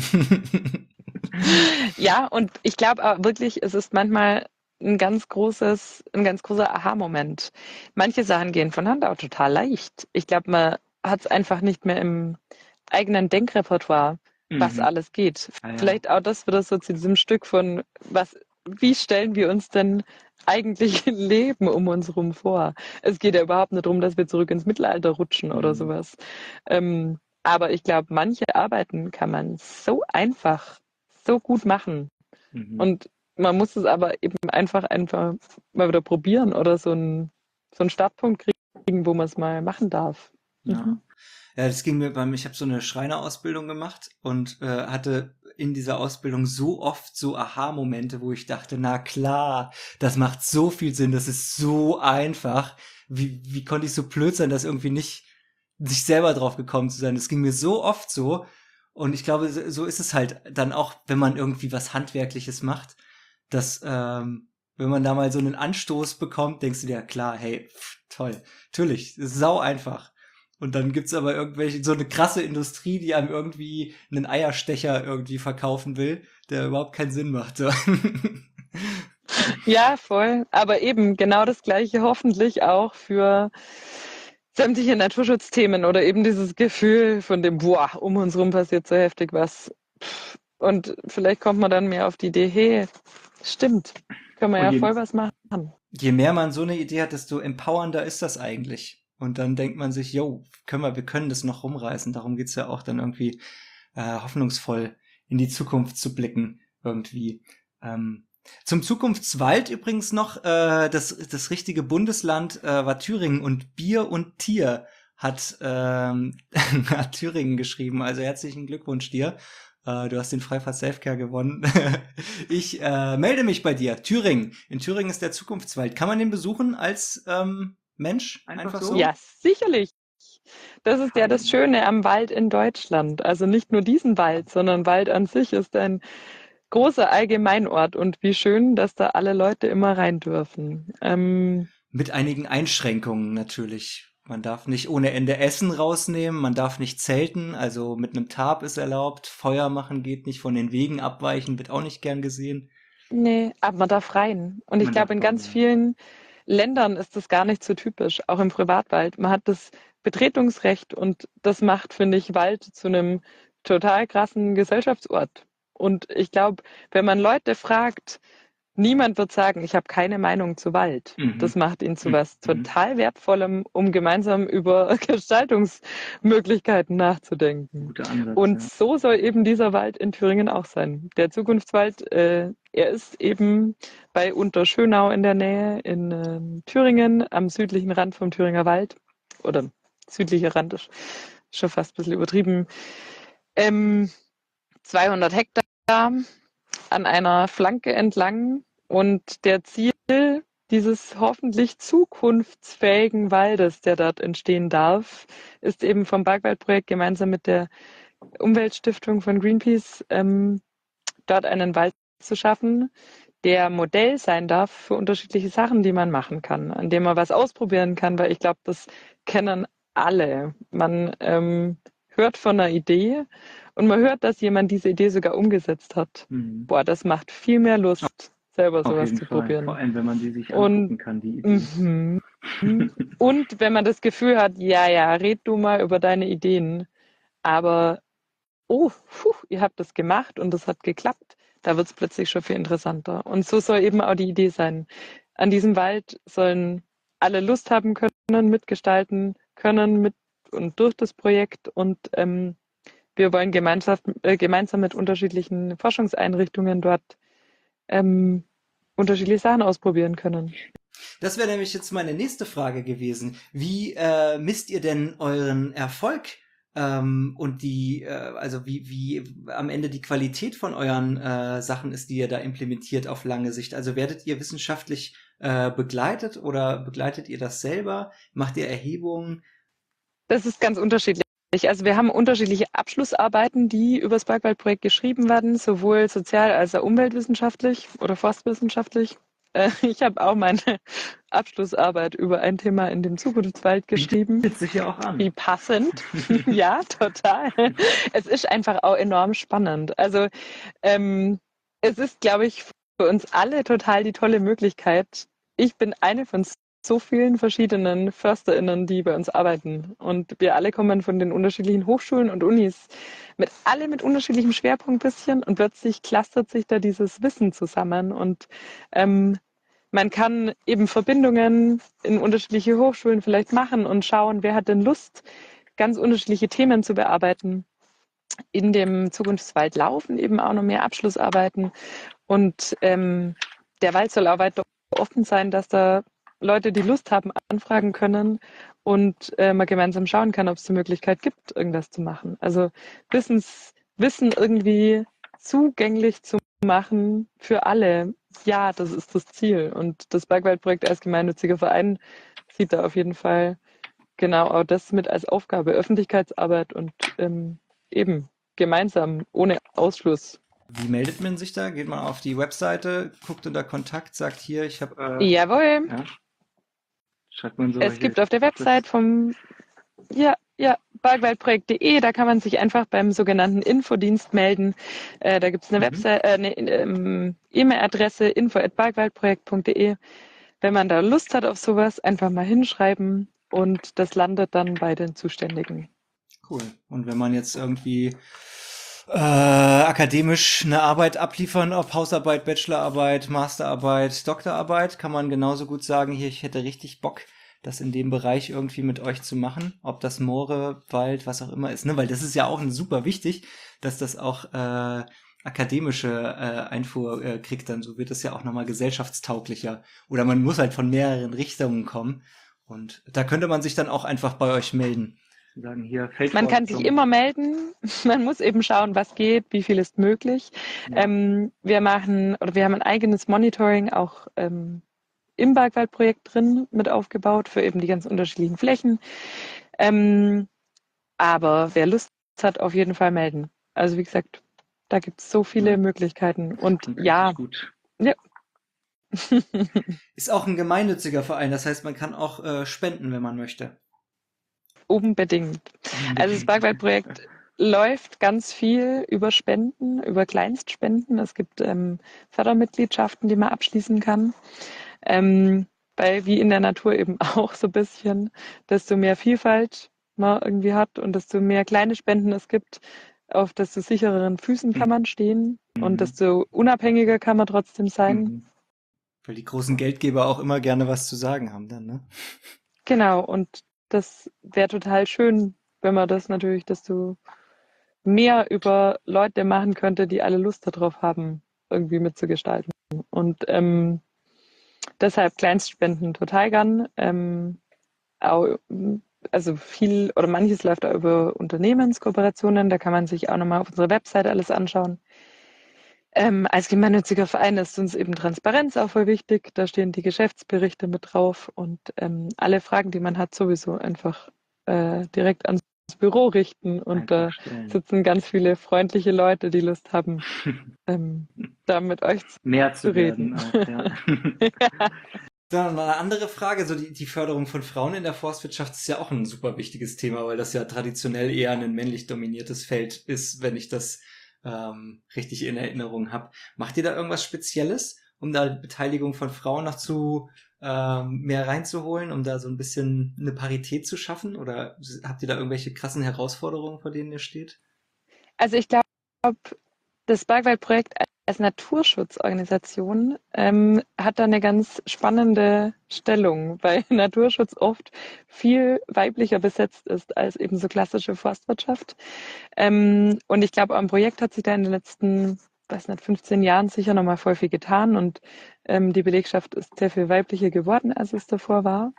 Ja, und ich glaube auch wirklich, es ist manchmal ein ganz großer Aha-Moment. Manche Sachen gehen von Hand auch total leicht. Ich glaube, man hat es einfach nicht mehr im eigenen Denkrepertoire, was alles geht. Vielleicht auch das wieder so zu diesem Stück von, wie stellen wir uns denn eigentlich ein Leben um uns herum vor? Es geht ja überhaupt nicht darum, dass wir zurück ins Mittelalter rutschen oder sowas. Aber ich glaube, manche Arbeiten kann man so einfach, so gut machen. Und man muss es aber eben einfach mal wieder probieren oder so einen Startpunkt kriegen, wo man es mal machen darf. Ja. Ja, das ging mir ich habe so eine Schreinerausbildung gemacht und hatte in dieser Ausbildung so oft so Aha-Momente, wo ich dachte, na klar, das macht so viel Sinn, das ist so einfach. Wie konnte ich so blöd sein, das irgendwie nicht sich selber drauf gekommen zu sein? Das ging mir so oft so. Und ich glaube, so ist es halt dann auch, wenn man irgendwie was Handwerkliches macht, dass, wenn man da mal so einen Anstoß bekommt, denkst du dir, klar, hey, toll, natürlich, das ist sau einfach. Und dann gibt's aber so eine krasse Industrie, die einem irgendwie einen Eierstecher irgendwie verkaufen will, der überhaupt keinen Sinn macht. So. Ja, voll. Aber eben genau das Gleiche hoffentlich auch für sämtliche Naturschutzthemen oder eben dieses Gefühl von dem, boah, um uns rum passiert so heftig was. Und vielleicht kommt man dann mehr auf die Idee, hey, stimmt, können wir ja voll was machen. Je mehr man so eine Idee hat, desto empowernder ist das eigentlich. Und dann denkt man sich, yo, wir können das noch rumreißen. Darum geht's ja auch dann irgendwie hoffnungsvoll in die Zukunft zu blicken irgendwie. Zum Zukunftswald übrigens noch, das richtige Bundesland war Thüringen und Bier und Tier hat Thüringen geschrieben. Also herzlichen Glückwunsch dir. Du hast den Freifahrt Selfcare gewonnen. Ich melde mich bei dir. Thüringen. In Thüringen ist der Zukunftswald. Kann man den besuchen als Mensch? Einfach so? Ja, sicherlich. Das ist ja das Schöne am Wald in Deutschland. Also nicht nur diesen Wald, sondern Wald an sich ist ein großer Allgemeinort. Und wie schön, dass da alle Leute immer rein dürfen. Mit einigen Einschränkungen natürlich. Man darf nicht ohne Ende Essen rausnehmen, man darf nicht zelten, also mit einem Tarp ist erlaubt, Feuer machen geht nicht, von den Wegen abweichen wird auch nicht gern gesehen. Nee, aber man darf rein. Und ich glaube, in ganz vielen Ländern ist das gar nicht so typisch, auch im Privatwald. Man hat das Betretungsrecht und das macht, finde ich, Wald zu einem total krassen Gesellschaftsort. Und ich glaube, wenn man Leute fragt, niemand wird sagen, ich habe keine Meinung zu Wald. Das macht ihn zu was total Wertvollem, um gemeinsam über Gestaltungsmöglichkeiten nachzudenken. Guter Ansatz, Und so soll eben dieser Wald in Thüringen auch sein. Der Zukunftswald, er ist eben bei Unterschönau in der Nähe in Thüringen, am südlichen Rand vom Thüringer Wald. Oder südlicher Rand ist schon fast ein bisschen übertrieben. 200 Hektar an einer Flanke entlang und der Ziel dieses hoffentlich zukunftsfähigen Waldes, der dort entstehen darf, ist eben vom Bergwaldprojekt gemeinsam mit der Umweltstiftung von Greenpeace dort einen Wald zu schaffen, der Modell sein darf für unterschiedliche Sachen, die man machen kann, an dem man was ausprobieren kann, weil ich glaube, das kennen alle. Man hört von einer Idee und man hört, dass jemand diese Idee sogar umgesetzt hat. Boah, das macht viel mehr Lust, selber sowas zu probieren. Vor allem, wenn man die sich angucken kann, die Idee. Und wenn man das Gefühl hat, ja, red du mal über deine Ideen, aber ihr habt das gemacht und das hat geklappt, da wird es plötzlich schon viel interessanter. Und so soll eben auch die Idee sein. an diesem Wald sollen alle Lust haben können, mitgestalten können mit und durch das Projekt. Und wir wollen gemeinsam mit unterschiedlichen Forschungseinrichtungen dort unterschiedliche Sachen ausprobieren können. Das wäre nämlich jetzt meine nächste Frage gewesen. Wie misst ihr denn euren Erfolg und also wie am Ende die Qualität von euren Sachen ist, die ihr da implementiert auf lange Sicht? Also werdet ihr wissenschaftlich begleitet oder begleitet ihr das selber? Macht ihr Erhebungen? Das ist ganz unterschiedlich. Also wir haben unterschiedliche Abschlussarbeiten, die über das Bergwaldprojekt geschrieben werden, sowohl sozial- als auch umweltwissenschaftlich oder forstwissenschaftlich. Ich habe auch meine Abschlussarbeit über ein Thema in dem Zukunftswald geschrieben. Bietet sich ja auch an. Wie passend. Ja, total. Es ist einfach auch enorm spannend. Also es ist, glaube ich, für uns alle total die tolle Möglichkeit. Ich bin eine von so vielen verschiedenen FörsterInnen, die bei uns arbeiten. Und wir alle kommen von den unterschiedlichen Hochschulen und Unis, alle mit unterschiedlichem Schwerpunkt bisschen. Und plötzlich clustert sich da dieses Wissen zusammen. Und man kann eben Verbindungen in unterschiedliche Hochschulen vielleicht machen und schauen, wer hat denn Lust, ganz unterschiedliche Themen zu bearbeiten. In dem Zukunftswald laufen eben auch noch mehr Abschlussarbeiten. Und der Wald soll auch weiter offen sein, dass da Leute, die Lust haben, anfragen können und man gemeinsam schauen kann, ob es die Möglichkeit gibt, irgendwas zu machen. Also Wissen irgendwie zugänglich zu machen für alle. Ja, das ist das Ziel. Und das Bergwaldprojekt als gemeinnütziger Verein sieht da auf jeden Fall genau auch das mit als Aufgabe, Öffentlichkeitsarbeit und eben gemeinsam, ohne Ausschluss. Wie meldet man sich da? Geht man auf die Webseite, guckt unter Kontakt, sagt hier, ich habe... Jawohl. Ja. Schreibt man so Es gibt auf der Website vom bergwaldprojekt.de, da kann man sich einfach beim sogenannten Infodienst melden. Da gibt es eine Website, eine E-Mail-Adresse info@bergwaldprojekt.de. Wenn man da Lust hat auf sowas, einfach mal hinschreiben und das landet dann bei den Zuständigen. Cool. Und wenn man jetzt irgendwie akademisch eine Arbeit abliefern, ob Hausarbeit, Bachelorarbeit, Masterarbeit, Doktorarbeit, kann man genauso gut sagen, hier, ich hätte richtig Bock, das in dem Bereich irgendwie mit euch zu machen, ob das Moore, Wald, was auch immer ist, ne? Weil das ist ja auch super wichtig, dass das auch akademische Einfuhr kriegt, dann so wird es ja auch nochmal gesellschaftstauglicher. Oder man muss halt von mehreren Richtungen kommen und da könnte man sich dann auch einfach bei euch melden. Sagen hier Man kann sich immer melden. Man muss eben schauen, was geht, wie viel ist möglich. Ja. Wir haben ein eigenes Monitoring auch im Bergwaldprojekt drin mit aufgebaut für eben die ganz unterschiedlichen Flächen. Aber wer Lust hat, auf jeden Fall melden. Also wie gesagt, da gibt es so viele Möglichkeiten. Und ja. Gut. Ja. Ist auch ein gemeinnütziger Verein, das heißt, man kann auch spenden, wenn man möchte. Unbedingt. Also das Bergwaldprojekt läuft ganz viel über Spenden, über Kleinstspenden. Es gibt Fördermitgliedschaften, die man abschließen kann. Weil wie in der Natur eben auch so ein bisschen, desto mehr Vielfalt man irgendwie hat und desto mehr kleine Spenden es gibt, auf desto sichereren Füßen kann man stehen und desto unabhängiger kann man trotzdem sein. Weil die großen Geldgeber auch immer gerne was zu sagen haben dann, ne? Genau, und das wäre total schön, wenn man das natürlich desto mehr über Leute machen könnte, die alle Lust darauf haben, irgendwie mitzugestalten. Und deshalb Kleinstspenden total gern. Also viel oder manches läuft auch über Unternehmenskooperationen. Da kann man sich auch nochmal auf unserer Website alles anschauen. Als gemeinnütziger Verein ist uns eben Transparenz auch voll wichtig. Da stehen die Geschäftsberichte mit drauf und alle Fragen, die man hat, sowieso einfach direkt ans Büro richten. Und da sitzen ganz viele freundliche Leute, die Lust haben, da mit euch mehr zu reden. Auch, ja. Ja. Dann eine andere Frage, so die Förderung von Frauen in der Forstwirtschaft ist ja auch ein super wichtiges Thema, weil das ja traditionell eher ein männlich dominiertes Feld ist, wenn ich das richtig in Erinnerung habe. Macht ihr da irgendwas Spezielles, um da Beteiligung von Frauen noch zu mehr reinzuholen, um da so ein bisschen eine Parität zu schaffen? Oder habt ihr da irgendwelche krassen Herausforderungen, vor denen ihr steht? Also ich glaube, das Bergwaldprojekt als Naturschutzorganisation hat da eine ganz spannende Stellung, weil Naturschutz oft viel weiblicher besetzt ist als eben so klassische Forstwirtschaft. Und ich glaube, am Projekt hat sich da in den letzten, weiß nicht, 15 Jahren sicher nochmal voll viel getan und die Belegschaft ist sehr viel weiblicher geworden, als es davor war.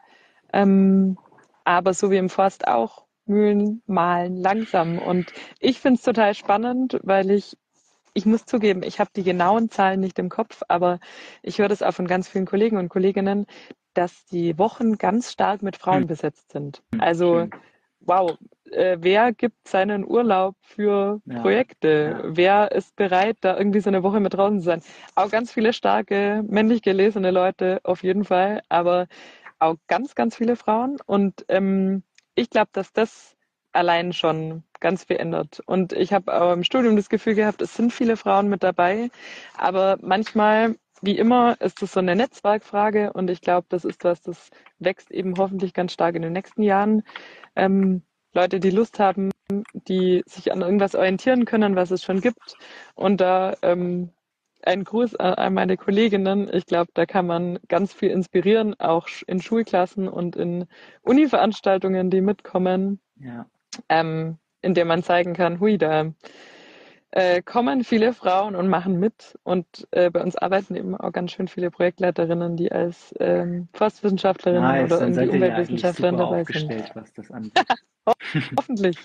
Aber so wie im Forst auch, Mühlen mahlen langsam. Und ich finde es total spannend, weil ich muss zugeben, ich habe die genauen Zahlen nicht im Kopf, aber ich höre das auch von ganz vielen Kollegen und Kolleginnen, dass die Wochen ganz stark mit Frauen besetzt sind. Also, wow, wer gibt seinen Urlaub für Projekte? Wer ist bereit, da irgendwie so eine Woche mit draußen zu sein? Auch ganz viele starke, männlich gelesene Leute auf jeden Fall, aber auch ganz, ganz viele Frauen. Und ich glaube, dass das allein schon ganz viel ändert. Und ich habe auch im Studium das Gefühl gehabt, es sind viele Frauen mit dabei, aber manchmal, wie immer, ist es so eine Netzwerkfrage und ich glaube, das ist was, das wächst eben hoffentlich ganz stark in den nächsten Jahren. Leute, die Lust haben, die sich an irgendwas orientieren können, was es schon gibt und da ein Gruß an meine Kolleginnen. Ich glaube, da kann man ganz viel inspirieren, auch in Schulklassen und in Uni-Veranstaltungen, die mitkommen, in der man zeigen kann, hui, da kommen viele Frauen und machen mit. Und bei uns arbeiten eben auch ganz schön viele Projektleiterinnen, die als Forstwissenschaftlerinnen oder irgendwie Umweltwissenschaftlerinnen ja dabei sind. Was das angeht. Hoffentlich.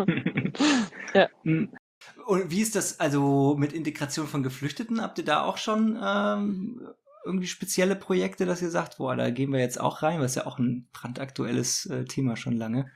Ja. Und wie ist das also mit Integration von Geflüchteten? Habt ihr da auch schon irgendwie spezielle Projekte, dass ihr sagt, boah, da gehen wir jetzt auch rein, was ja auch ein brandaktuelles Thema schon lange.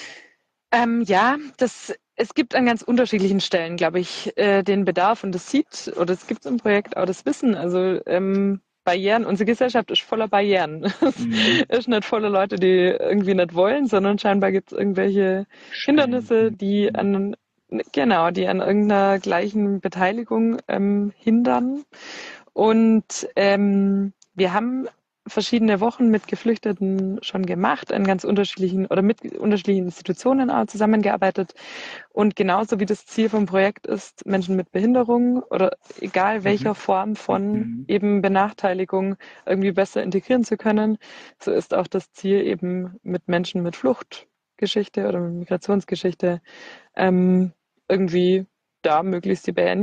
Ja, es gibt an ganz unterschiedlichen Stellen, glaube ich, den Bedarf und das sieht, oder es gibt im Projekt auch das Wissen. Also Barrieren, unsere Gesellschaft ist voller Barrieren. Es ist nicht voller Leute, die irgendwie nicht wollen, sondern scheinbar gibt es irgendwelche Hindernisse, die an irgendeiner gleichen Beteiligung hindern. Und wir haben verschiedene Wochen mit Geflüchteten schon gemacht, an ganz unterschiedlichen oder mit unterschiedlichen Institutionen auch zusammengearbeitet. Und genauso wie das Ziel vom Projekt ist, Menschen mit Behinderung oder egal welcher Form von eben Benachteiligung irgendwie besser integrieren zu können, so ist auch das Ziel eben mit Menschen mit Fluchtgeschichte oder mit Migrationsgeschichte irgendwie da möglichst die Barrieren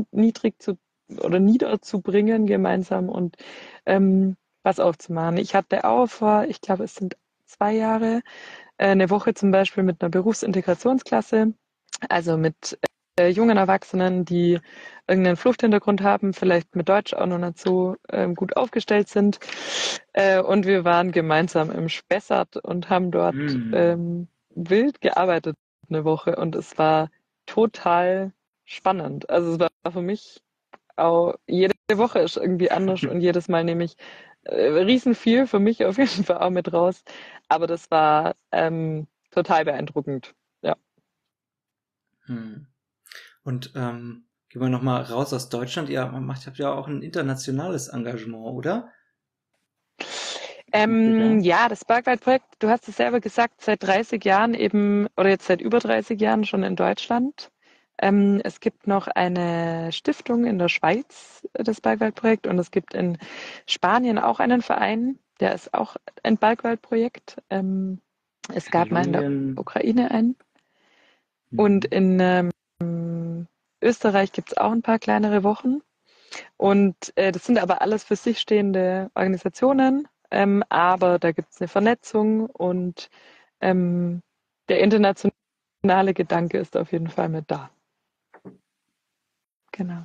niederzubringen gemeinsam und was aufzumachen. Ich hatte auch vor, ich glaube, es sind 2 Jahre, eine Woche zum Beispiel mit einer Berufsintegrationsklasse, also mit jungen Erwachsenen, die irgendeinen Fluchthintergrund haben, vielleicht mit Deutsch auch noch nicht so gut aufgestellt sind. Und wir waren gemeinsam im Spessart und haben dort wild gearbeitet eine Woche und es war total spannend. Also es war für mich auch, jede Woche ist irgendwie anders und jedes Mal nehme ich riesen viel für mich auf jeden Fall auch mit raus. Aber das war total beeindruckend. Ja. Und gehen wir nochmal raus aus Deutschland. Ihr habt ja auch ein internationales Engagement, oder? Ja, das Bergwaldprojekt, du hast es selber gesagt, seit 30 Jahren eben, oder jetzt seit über 30 Jahren schon in Deutschland. Es gibt noch eine Stiftung in der Schweiz, das Bergwaldprojekt, und es gibt in Spanien auch einen Verein, der ist auch ein Bergwaldprojekt. Es gab mal in der Ukraine einen. Und in Österreich gibt es auch ein paar kleinere Wochen. Und das sind aber alles für sich stehende Organisationen, aber da gibt es eine Vernetzung und der internationale Gedanke ist auf jeden Fall mit da. Genau.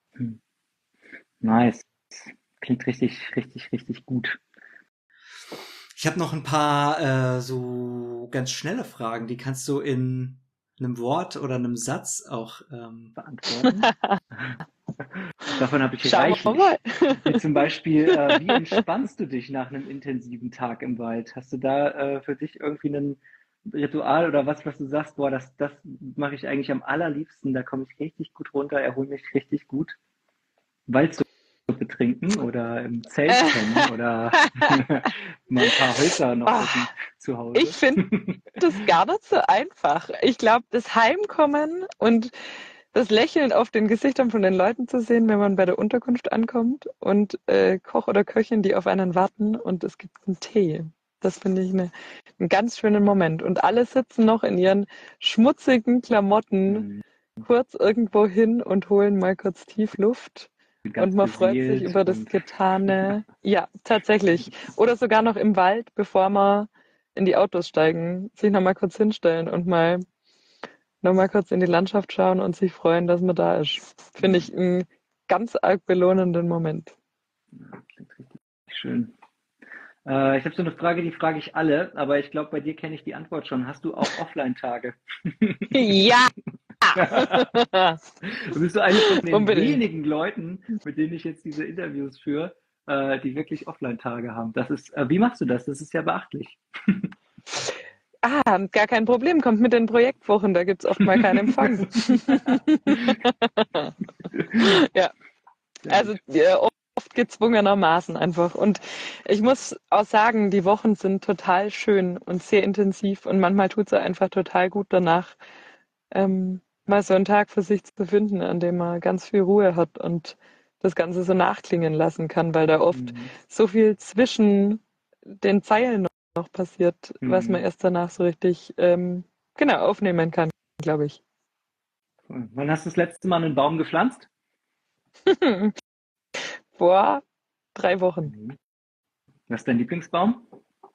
Nice. Klingt richtig, richtig, richtig gut. Ich habe noch ein paar so ganz schnelle Fragen, die kannst du in einem Wort oder einem Satz auch beantworten. Davon habe ich reichlich. Wie zum Beispiel, wie entspannst du dich nach einem intensiven Tag im Wald? Hast du da für dich irgendwie ein Ritual oder was du sagst, boah, das mache ich eigentlich am allerliebsten, da komme ich richtig gut runter, erhole mich richtig gut. Waldsuppe trinken oder im Zelt pennen oder mal ein paar Häuser noch zu Hause. Ich finde das gar nicht so einfach. Ich glaube, das Heimkommen und das Lächeln auf den Gesichtern von den Leuten zu sehen, wenn man bei der Unterkunft ankommt und Koch oder Köchin, die auf einen warten und es gibt einen Tee. Das finde ich einen ganz schönen Moment. Und alle sitzen noch in ihren schmutzigen Klamotten kurz irgendwo hin und holen mal kurz tief Luft. Und man freut sich über das Getane. Ja, tatsächlich. Oder sogar noch im Wald, bevor wir in die Autos steigen, sich nochmal kurz hinstellen und nochmal kurz in die Landschaft schauen und sich freuen, dass man da ist. Finde ich einen ganz arg belohnenden Moment. Ja, klingt richtig schön. Ich habe so eine Frage, die frage ich alle, aber ich glaube, bei dir kenne ich die Antwort schon. Hast du auch Offline-Tage? Ja! Du bist so eine von den Unbedingt. wenigen Leuten, mit denen ich jetzt diese Interviews führe, die wirklich Offline-Tage haben. Das ist, wie machst du das? Das ist ja beachtlich. Gar kein Problem. Kommt mit den Projektwochen, da gibt es oft mal keinen Empfang. Ja, also oft gezwungenermaßen einfach. Und ich muss auch sagen, die Wochen sind total schön und sehr intensiv und manchmal tut es einfach total gut danach, mal so einen Tag für sich zu finden, an dem man ganz viel Ruhe hat und das Ganze so nachklingen lassen kann, weil da oft so viel zwischen den Zeilen noch passiert, was man erst danach so richtig aufnehmen kann, glaube ich. Wann hast du das letzte Mal einen Baum gepflanzt? Vor 3 Wochen. Was ist dein Lieblingsbaum?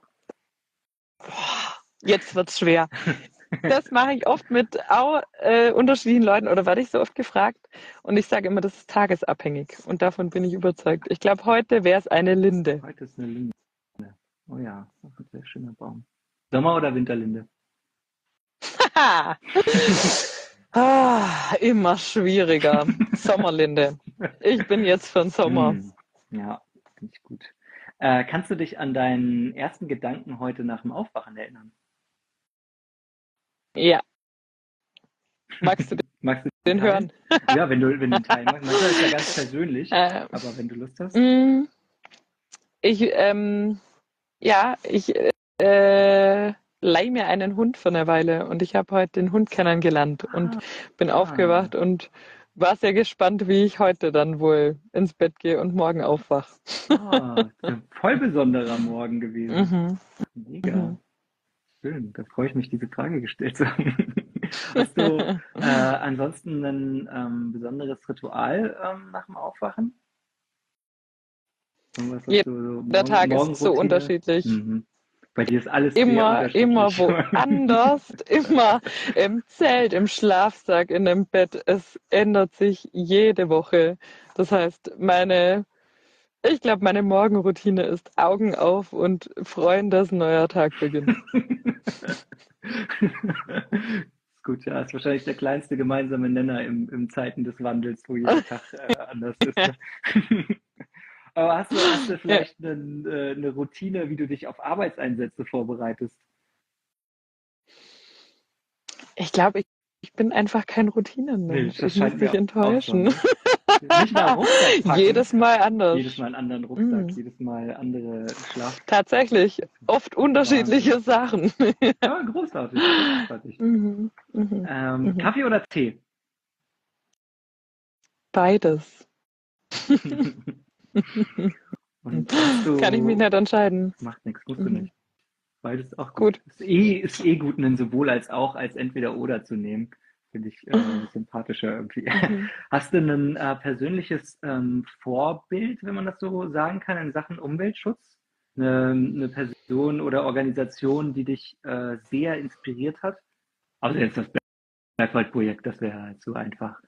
Jetzt wird's schwer. Das mache ich oft mit unterschiedlichen Leuten oder werde ich so oft gefragt. Und ich sage immer, das ist tagesabhängig. Und davon bin ich überzeugt. Ich glaube, heute wäre es eine Linde. Heute ist eine Linde. Oh ja, das ist ein sehr schöner Baum. Sommer- oder Winterlinde? Immer schwieriger. Sommerlinde. Ich bin jetzt für den Sommer. Ja, finde ich gut. Kannst du dich an deinen ersten Gedanken heute nach dem Aufwachen erinnern? Ja. Magst du den hören? Ja, wenn du einen Teil machst. Manchmal ist ja ganz persönlich, aber wenn du Lust hast. Ich leih mir einen Hund für eine Weile und ich habe heute den Hund kennengelernt und bin aufgewacht und war sehr gespannt, wie ich heute dann wohl ins Bett gehe und morgen aufwache. Ein voll besonderer Morgen gewesen. Mega. Schön, da freue ich mich, diese Frage gestellt zu haben. Hast du ansonsten ein besonderes Ritual nach dem Aufwachen? Der Tag ist so unterschiedlich. Bei dir ist alles immer woanders, immer im Zelt, im Schlafsack, in dem Bett. Es ändert sich jede Woche. Das heißt, meine Morgenroutine ist Augen auf und freuen, dass ein neuer Tag beginnt. Gut, ja, ist wahrscheinlich der kleinste gemeinsame Nenner im Zeiten des Wandels, wo jeder Tag anders ist. Aber hast du vielleicht eine Routine, wie du dich auf Arbeitseinsätze vorbereitest? Ich glaube, ich bin einfach kein Routinenmensch. Ich muss dich enttäuschen. So, ne? Nicht mal Rucksack packen. Jedes Mal anders. Jedes Mal einen anderen Rucksack, jedes Mal andere Schlaf. Tatsächlich, oft unterschiedliche Sachen. Ja, großartig. Kaffee oder Tee? Beides. Und kann ich mich nicht entscheiden. Macht nichts, musst du nicht. Beides auch gut. Ist eh gut, einen sowohl als auch als entweder oder zu nehmen. Finde ich sympathischer irgendwie. Hast du ein persönliches Vorbild, wenn man das so sagen kann, in Sachen Umweltschutz? Eine Person oder Organisation, die dich sehr inspiriert hat? Also jetzt das Bergwald-Projekt, das wäre halt so einfach.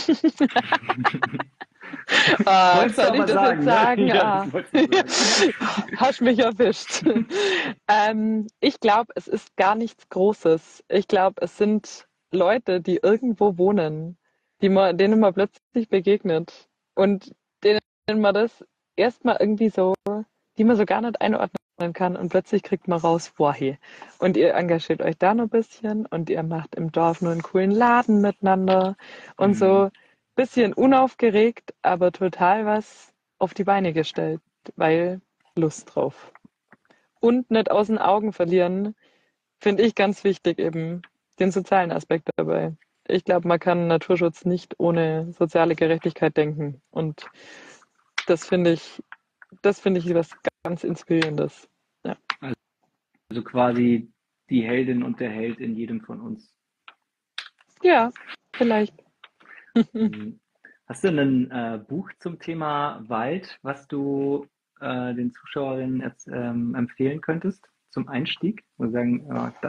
Soll ich das jetzt sagen? Ja, hast mich erwischt. Ich glaube, es ist gar nichts Großes. Ich glaube, es sind Leute, die irgendwo wohnen, denen man plötzlich begegnet und denen man das erstmal irgendwie so, die man so gar nicht einordnen kann und plötzlich kriegt man raus, woher. Und ihr engagiert euch da noch ein bisschen und ihr macht im Dorf nur einen coolen Laden miteinander und so. Bisschen unaufgeregt, aber total was auf die Beine gestellt, weil Lust drauf. Und nicht aus den Augen verlieren, finde ich ganz wichtig eben, den sozialen Aspekt dabei. ich glaube, man kann Naturschutz nicht ohne soziale Gerechtigkeit denken. Und das finde ich, das finde ich was ganz Inspirierendes. Ja. Also quasi die Heldin und der Held in jedem von uns. Ja, vielleicht. Mhm. Hast du ein Buch zum Thema Wald, was du den Zuschauerinnen jetzt empfehlen könntest zum Einstieg? Wo sagen,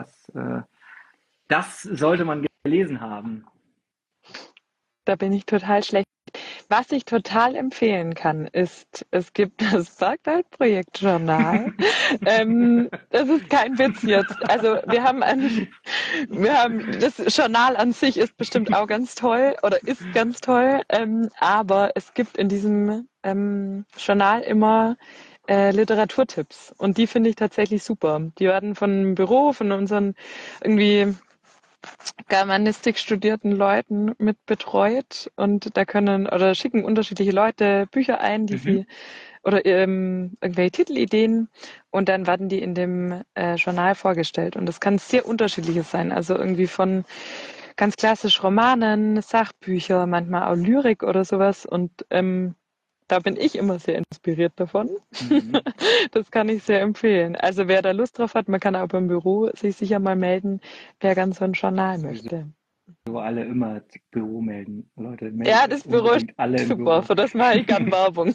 das sollte man gelesen haben. Da bin ich total schlecht. Was ich total empfehlen kann, ist, es gibt das Bergwald-Projektjournal. Das ist kein Witz jetzt. Also wir haben, das Journal an sich ist bestimmt auch ganz toll oder ist ganz toll, aber es gibt in diesem Journal immer Literaturtipps und die finde ich tatsächlich super. Die werden von Büro, von unseren irgendwie Germanistik studierten Leuten mit betreut und da können oder schicken unterschiedliche Leute Bücher ein, die sie oder irgendwelche Titelideen und dann werden die in dem Journal vorgestellt und das kann sehr unterschiedliches sein, also irgendwie von ganz klassisch Romanen, Sachbücher, manchmal auch Lyrik oder sowas und da bin ich immer sehr inspiriert davon. Mhm. Das kann ich sehr empfehlen. Also wer da Lust drauf hat, man kann auch beim Büro sich sicher mal melden, wer ganz so ein Journal möchte. So alle immer Büro melden. Leute, meldet Ja, euch das Büro ist unbedingt alle im super, Büro. für das mache ich gern Werbung.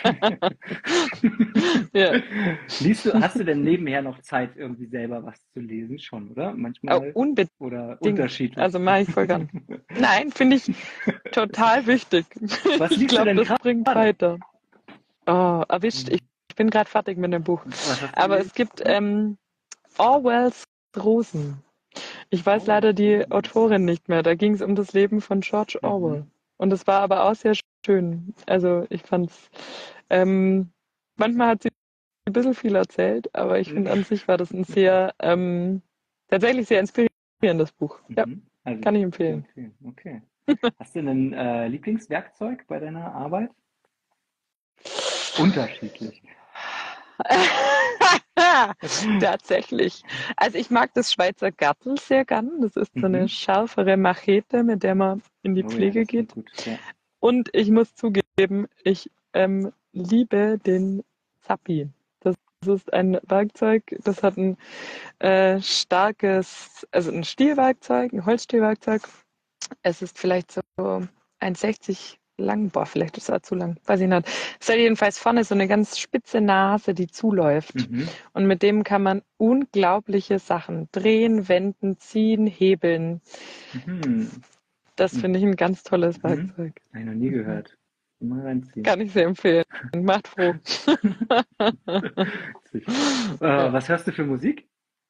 Ja. Hast du denn nebenher noch Zeit, irgendwie selber was zu lesen? Schon, oder? Oh, Manchmal unbedingt. oder unterschiedlich? Also mache ich voll gern. Nein, finde ich total wichtig. Was Ich liest du glaube, denn das bringt gerade? weiter. Oh, erwischt. Ich bin gerade fertig mit dem Buch. Was hast du Aber gelesen? es gibt Orwells Rosen. Ich weiß leider die Autorin nicht mehr. Da ging es um das Leben von George Orwell. Und es war aber auch sehr schön. Also ich fand's, manchmal hat sie ein bisschen viel erzählt, aber ich finde an sich war das ein sehr, tatsächlich sehr inspirierendes Buch. Ja, Also kann ich zu empfehlen. empfehlen. Okay. Hast du ein Lieblingswerkzeug bei deiner Arbeit? Unterschiedlich. Tatsächlich. Also ich mag das Schweizer Gattel sehr gern. Das ist so eine schärfere Machete, mit der man in die Oh ja, Pflege das klingt geht. gut. Ja. Und ich muss zugeben, ich liebe den Zappi. Das ist ein Werkzeug, das hat ein starkes, also ein Stielwerkzeug, ein Holzstielwerkzeug. Es ist vielleicht so 1,60 lang, boah, vielleicht ist es zu lang, weiß ich nicht. Es hat jedenfalls vorne so eine ganz spitze Nase, die zuläuft. Und mit dem kann man unglaubliche Sachen drehen, wenden, ziehen, hebeln. Das finde ich ein ganz tolles Werkzeug. Habe ich noch nie gehört. Mal reinziehen. Kann ich sehr empfehlen. Macht froh. Was hörst du für Musik?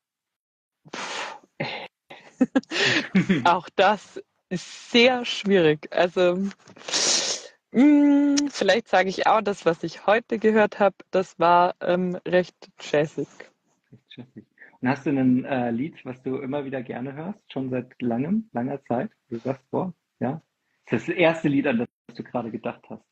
Auch das ist sehr schwierig. Also vielleicht sage ich auch, das, was ich heute gehört habe, das war recht jazzig. Recht jazzig. Und hast du ein Lied, was du immer wieder gerne hörst, schon seit langer Zeit? Du sagst, boah, ja. Das ist das erste Lied, an das du gerade gedacht hast.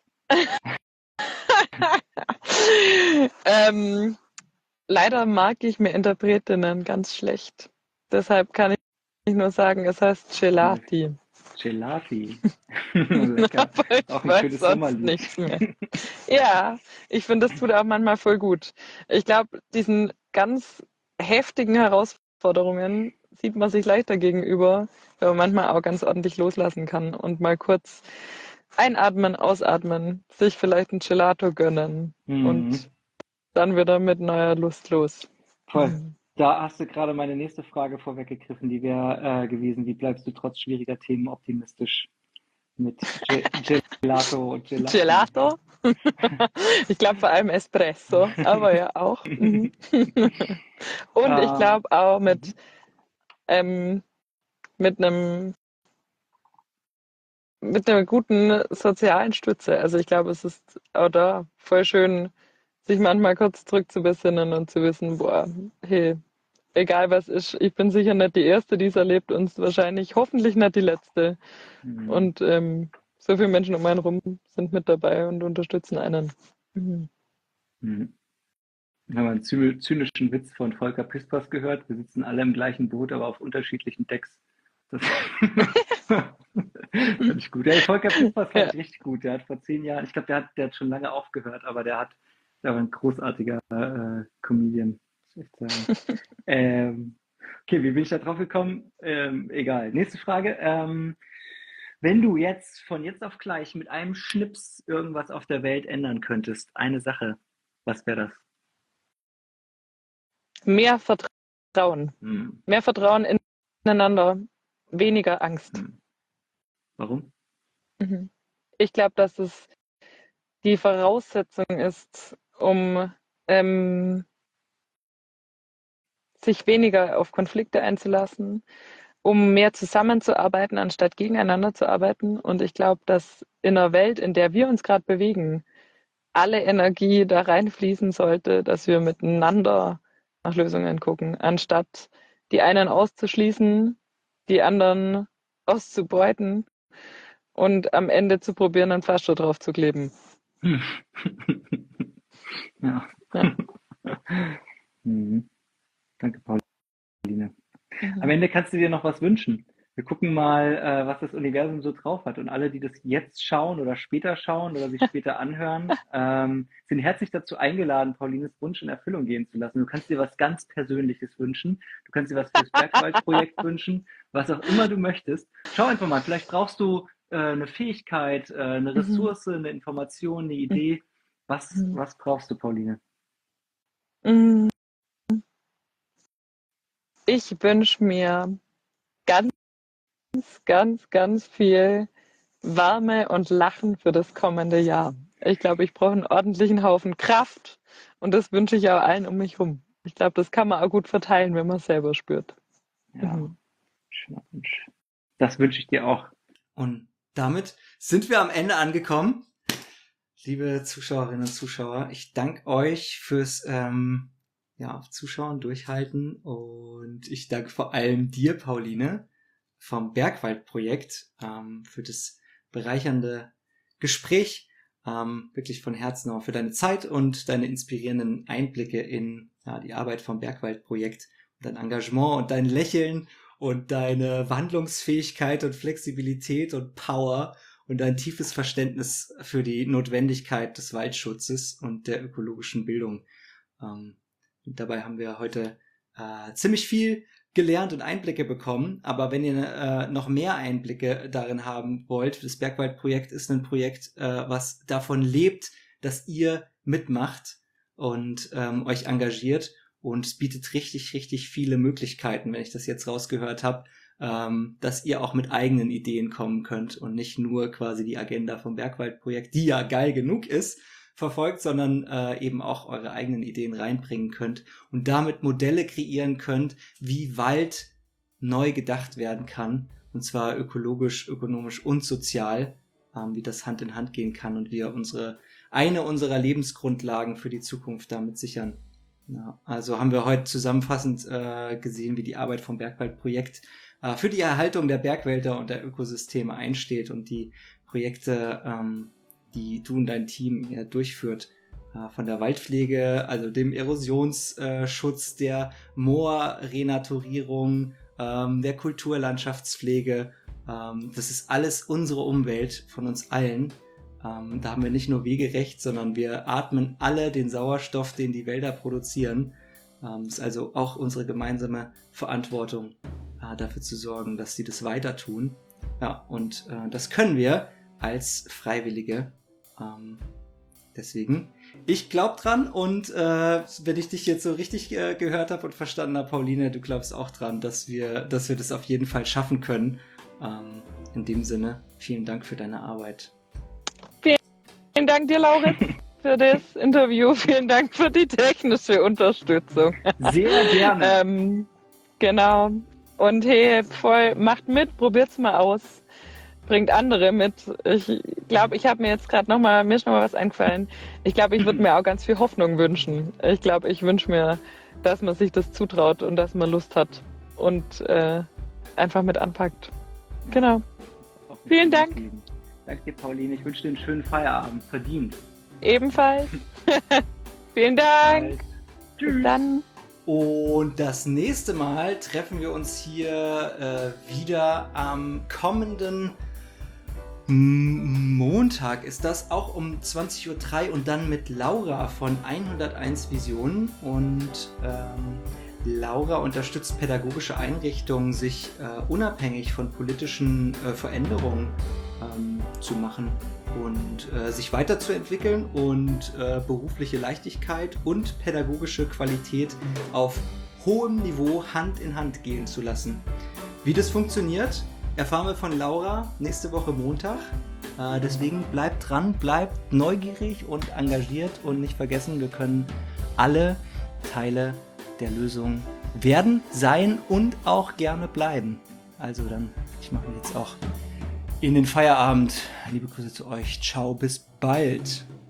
Leider mag ich mir Interpretinnen ganz schlecht. Deshalb kann ich nur sagen, es heißt Gelati. Gelati. Lecker. Aber ich Auch ein weiß schönes sonst Sommerlied. nichts mehr. Ja, ich finde, das tut auch manchmal voll gut. Ich glaube, diesen ganz heftigen Herausforderungen sieht man sich leichter gegenüber, wenn man manchmal auch ganz ordentlich loslassen kann und mal kurz einatmen, ausatmen, sich vielleicht ein Gelato gönnen und dann wieder mit neuer Lust los. Toll. Da hast du gerade meine nächste Frage vorweggegriffen, die wäre gewesen, wie bleibst du trotz schwieriger Themen optimistisch mit Gelato und Gelati? Gelato? Ich glaube vor allem Espresso, aber ja auch. Und ich glaube auch mit einem guten sozialen Stütze. Also ich glaube, es ist auch da voll schön, sich manchmal kurz zurückzubesinnen und zu wissen, boah, hey, egal was ist, ich bin sicher nicht die Erste, die es erlebt und wahrscheinlich hoffentlich nicht die Letzte. Und so viele Menschen um einen rum sind mit dabei und unterstützen einen. Wir haben einen zynischen Witz von Volker Pispers gehört. Wir sitzen alle im gleichen Boot, aber auf unterschiedlichen Decks. Das Finde ich gut. Ja, Volker Pispers fand ich richtig gut. Der hat vor 10 Jahren, ich glaube, der hat schon lange aufgehört, aber der war ein großartiger Comedian, muss ich echt sagen. Okay, wie bin ich da drauf gekommen? Egal. Nächste Frage. Wenn du jetzt von jetzt auf gleich mit einem Schnips irgendwas auf der Welt ändern könntest, eine Sache, was wäre das? Mehr Vertrauen. Hm. Mehr Vertrauen ineinander. Weniger Angst. Warum? Ich glaube, dass es die Voraussetzung ist, um sich weniger auf Konflikte einzulassen, um mehr zusammenzuarbeiten, anstatt gegeneinander zu arbeiten. Und ich glaube, dass in einer Welt, in der wir uns gerade bewegen, alle Energie da reinfließen sollte, dass wir miteinander nach Lösungen gucken, anstatt die einen auszuschließen, die anderen auszubeuten und am Ende zu probieren, ein Pflaster drauf zu kleben. Ja. Ja. Danke, Pauline. Am Ende kannst du dir noch was wünschen. Wir gucken mal, was das Universum so drauf hat. Und alle, die das jetzt schauen oder später schauen oder sich später anhören, sind herzlich dazu eingeladen, Paulines Wunsch in Erfüllung gehen zu lassen. Du kannst dir was ganz Persönliches wünschen. Du kannst dir was fürs Bergwald-Projekt wünschen, was auch immer du möchtest. Schau einfach mal, vielleicht brauchst du eine Fähigkeit, eine Ressource, eine Information, eine Idee. Was brauchst du, Pauline? Ich wünsche mir ganz, ganz viel Wärme und Lachen für das kommende Jahr. Ich glaube, ich brauche einen ordentlichen Haufen Kraft und das wünsche ich auch allen um mich rum. Ich glaube, das kann man auch gut verteilen, wenn man es selber spürt. Ja, schöner Wunsch. Das wünsche ich dir auch. Und damit sind wir am Ende angekommen. Liebe Zuschauerinnen und Zuschauer, ich danke euch fürs Zuschauen, Durchhalten und ich danke vor allem dir, Pauline, vom Bergwald-Projekt für das bereichernde Gespräch. Wirklich von Herzen auch für deine Zeit und deine inspirierenden Einblicke in die Arbeit vom Bergwald-Projekt und dein Engagement und dein Lächeln und deine Wandlungsfähigkeit und Flexibilität und Power und ein tiefes Verständnis für die Notwendigkeit des Waldschutzes und der ökologischen Bildung. Dabei haben wir heute ziemlich viel gelernt und Einblicke bekommen, aber wenn ihr noch mehr Einblicke darin haben wollt, das Bergwald-Projekt ist ein Projekt, was davon lebt, dass ihr mitmacht und euch engagiert und es bietet richtig, richtig viele Möglichkeiten, wenn ich das jetzt rausgehört habe, dass ihr auch mit eigenen Ideen kommen könnt und nicht nur quasi die Agenda vom Bergwald-Projekt, die ja geil genug ist, verfolgt, sondern eben auch eure eigenen Ideen reinbringen könnt und damit Modelle kreieren könnt, wie Wald neu gedacht werden kann, und zwar ökologisch, ökonomisch und sozial, wie das Hand in Hand gehen kann und wir eine unserer Lebensgrundlagen für die Zukunft damit sichern. Ja, also haben wir heute zusammenfassend gesehen, wie die Arbeit vom Bergwald-Projekt für die Erhaltung der Bergwälder und der Ökosysteme einsteht und die Projekte, die du und dein Team durchführt, von der Waldpflege, also dem Erosionsschutz, der Moorrenaturierung, der Kulturlandschaftspflege. Das ist alles unsere Umwelt von uns allen. Da haben wir nicht nur wegerecht, sondern wir atmen alle den Sauerstoff, den die Wälder produzieren. Das ist also auch unsere gemeinsame Verantwortung, dafür zu sorgen, dass sie das weiter tun. Ja, und das können wir als Freiwillige. Deswegen, ich glaube dran und wenn ich dich jetzt so richtig gehört habe und verstanden habe, Pauline, du glaubst auch dran, dass wir das auf jeden Fall schaffen können. In dem Sinne, vielen Dank für deine Arbeit. Vielen Dank dir, Lauritz, für das Interview. Vielen Dank für die technische Unterstützung. Sehr gerne. Genau. Und hey, macht mit, probiert's mal aus. Bringt andere mit. Ich glaube, ich habe mir jetzt gerade mir ist noch mal was eingefallen. Ich glaube, ich würde mir auch ganz viel Hoffnung wünschen. Ich glaube, ich wünsche mir, dass man sich das zutraut und dass man Lust hat und einfach mit anpackt. Genau. Vielen Dank. Danke dir, Pauline. Ich wünsche dir einen schönen Feierabend. Verdient. Ebenfalls. Vielen Dank. Tschüss. Bis dann. Und das nächste Mal treffen wir uns hier wieder am kommenden Montag. Ist das auch um 20:03 Uhr und dann mit Laura von 101 Visionen. Und Laura unterstützt pädagogische Einrichtungen, sich unabhängig von politischen Veränderungen zu machen und sich weiterzuentwickeln und berufliche Leichtigkeit und pädagogische Qualität auf hohem Niveau Hand in Hand gehen zu lassen. Wie das funktioniert, erfahren wir von Laura nächste Woche Montag. Deswegen bleibt dran, bleibt neugierig und engagiert und nicht vergessen, wir können alle Teile der Lösung werden, sein und auch gerne bleiben. Also dann, ich mache jetzt auch in den Feierabend. Liebe Grüße zu euch. Ciao, bis bald.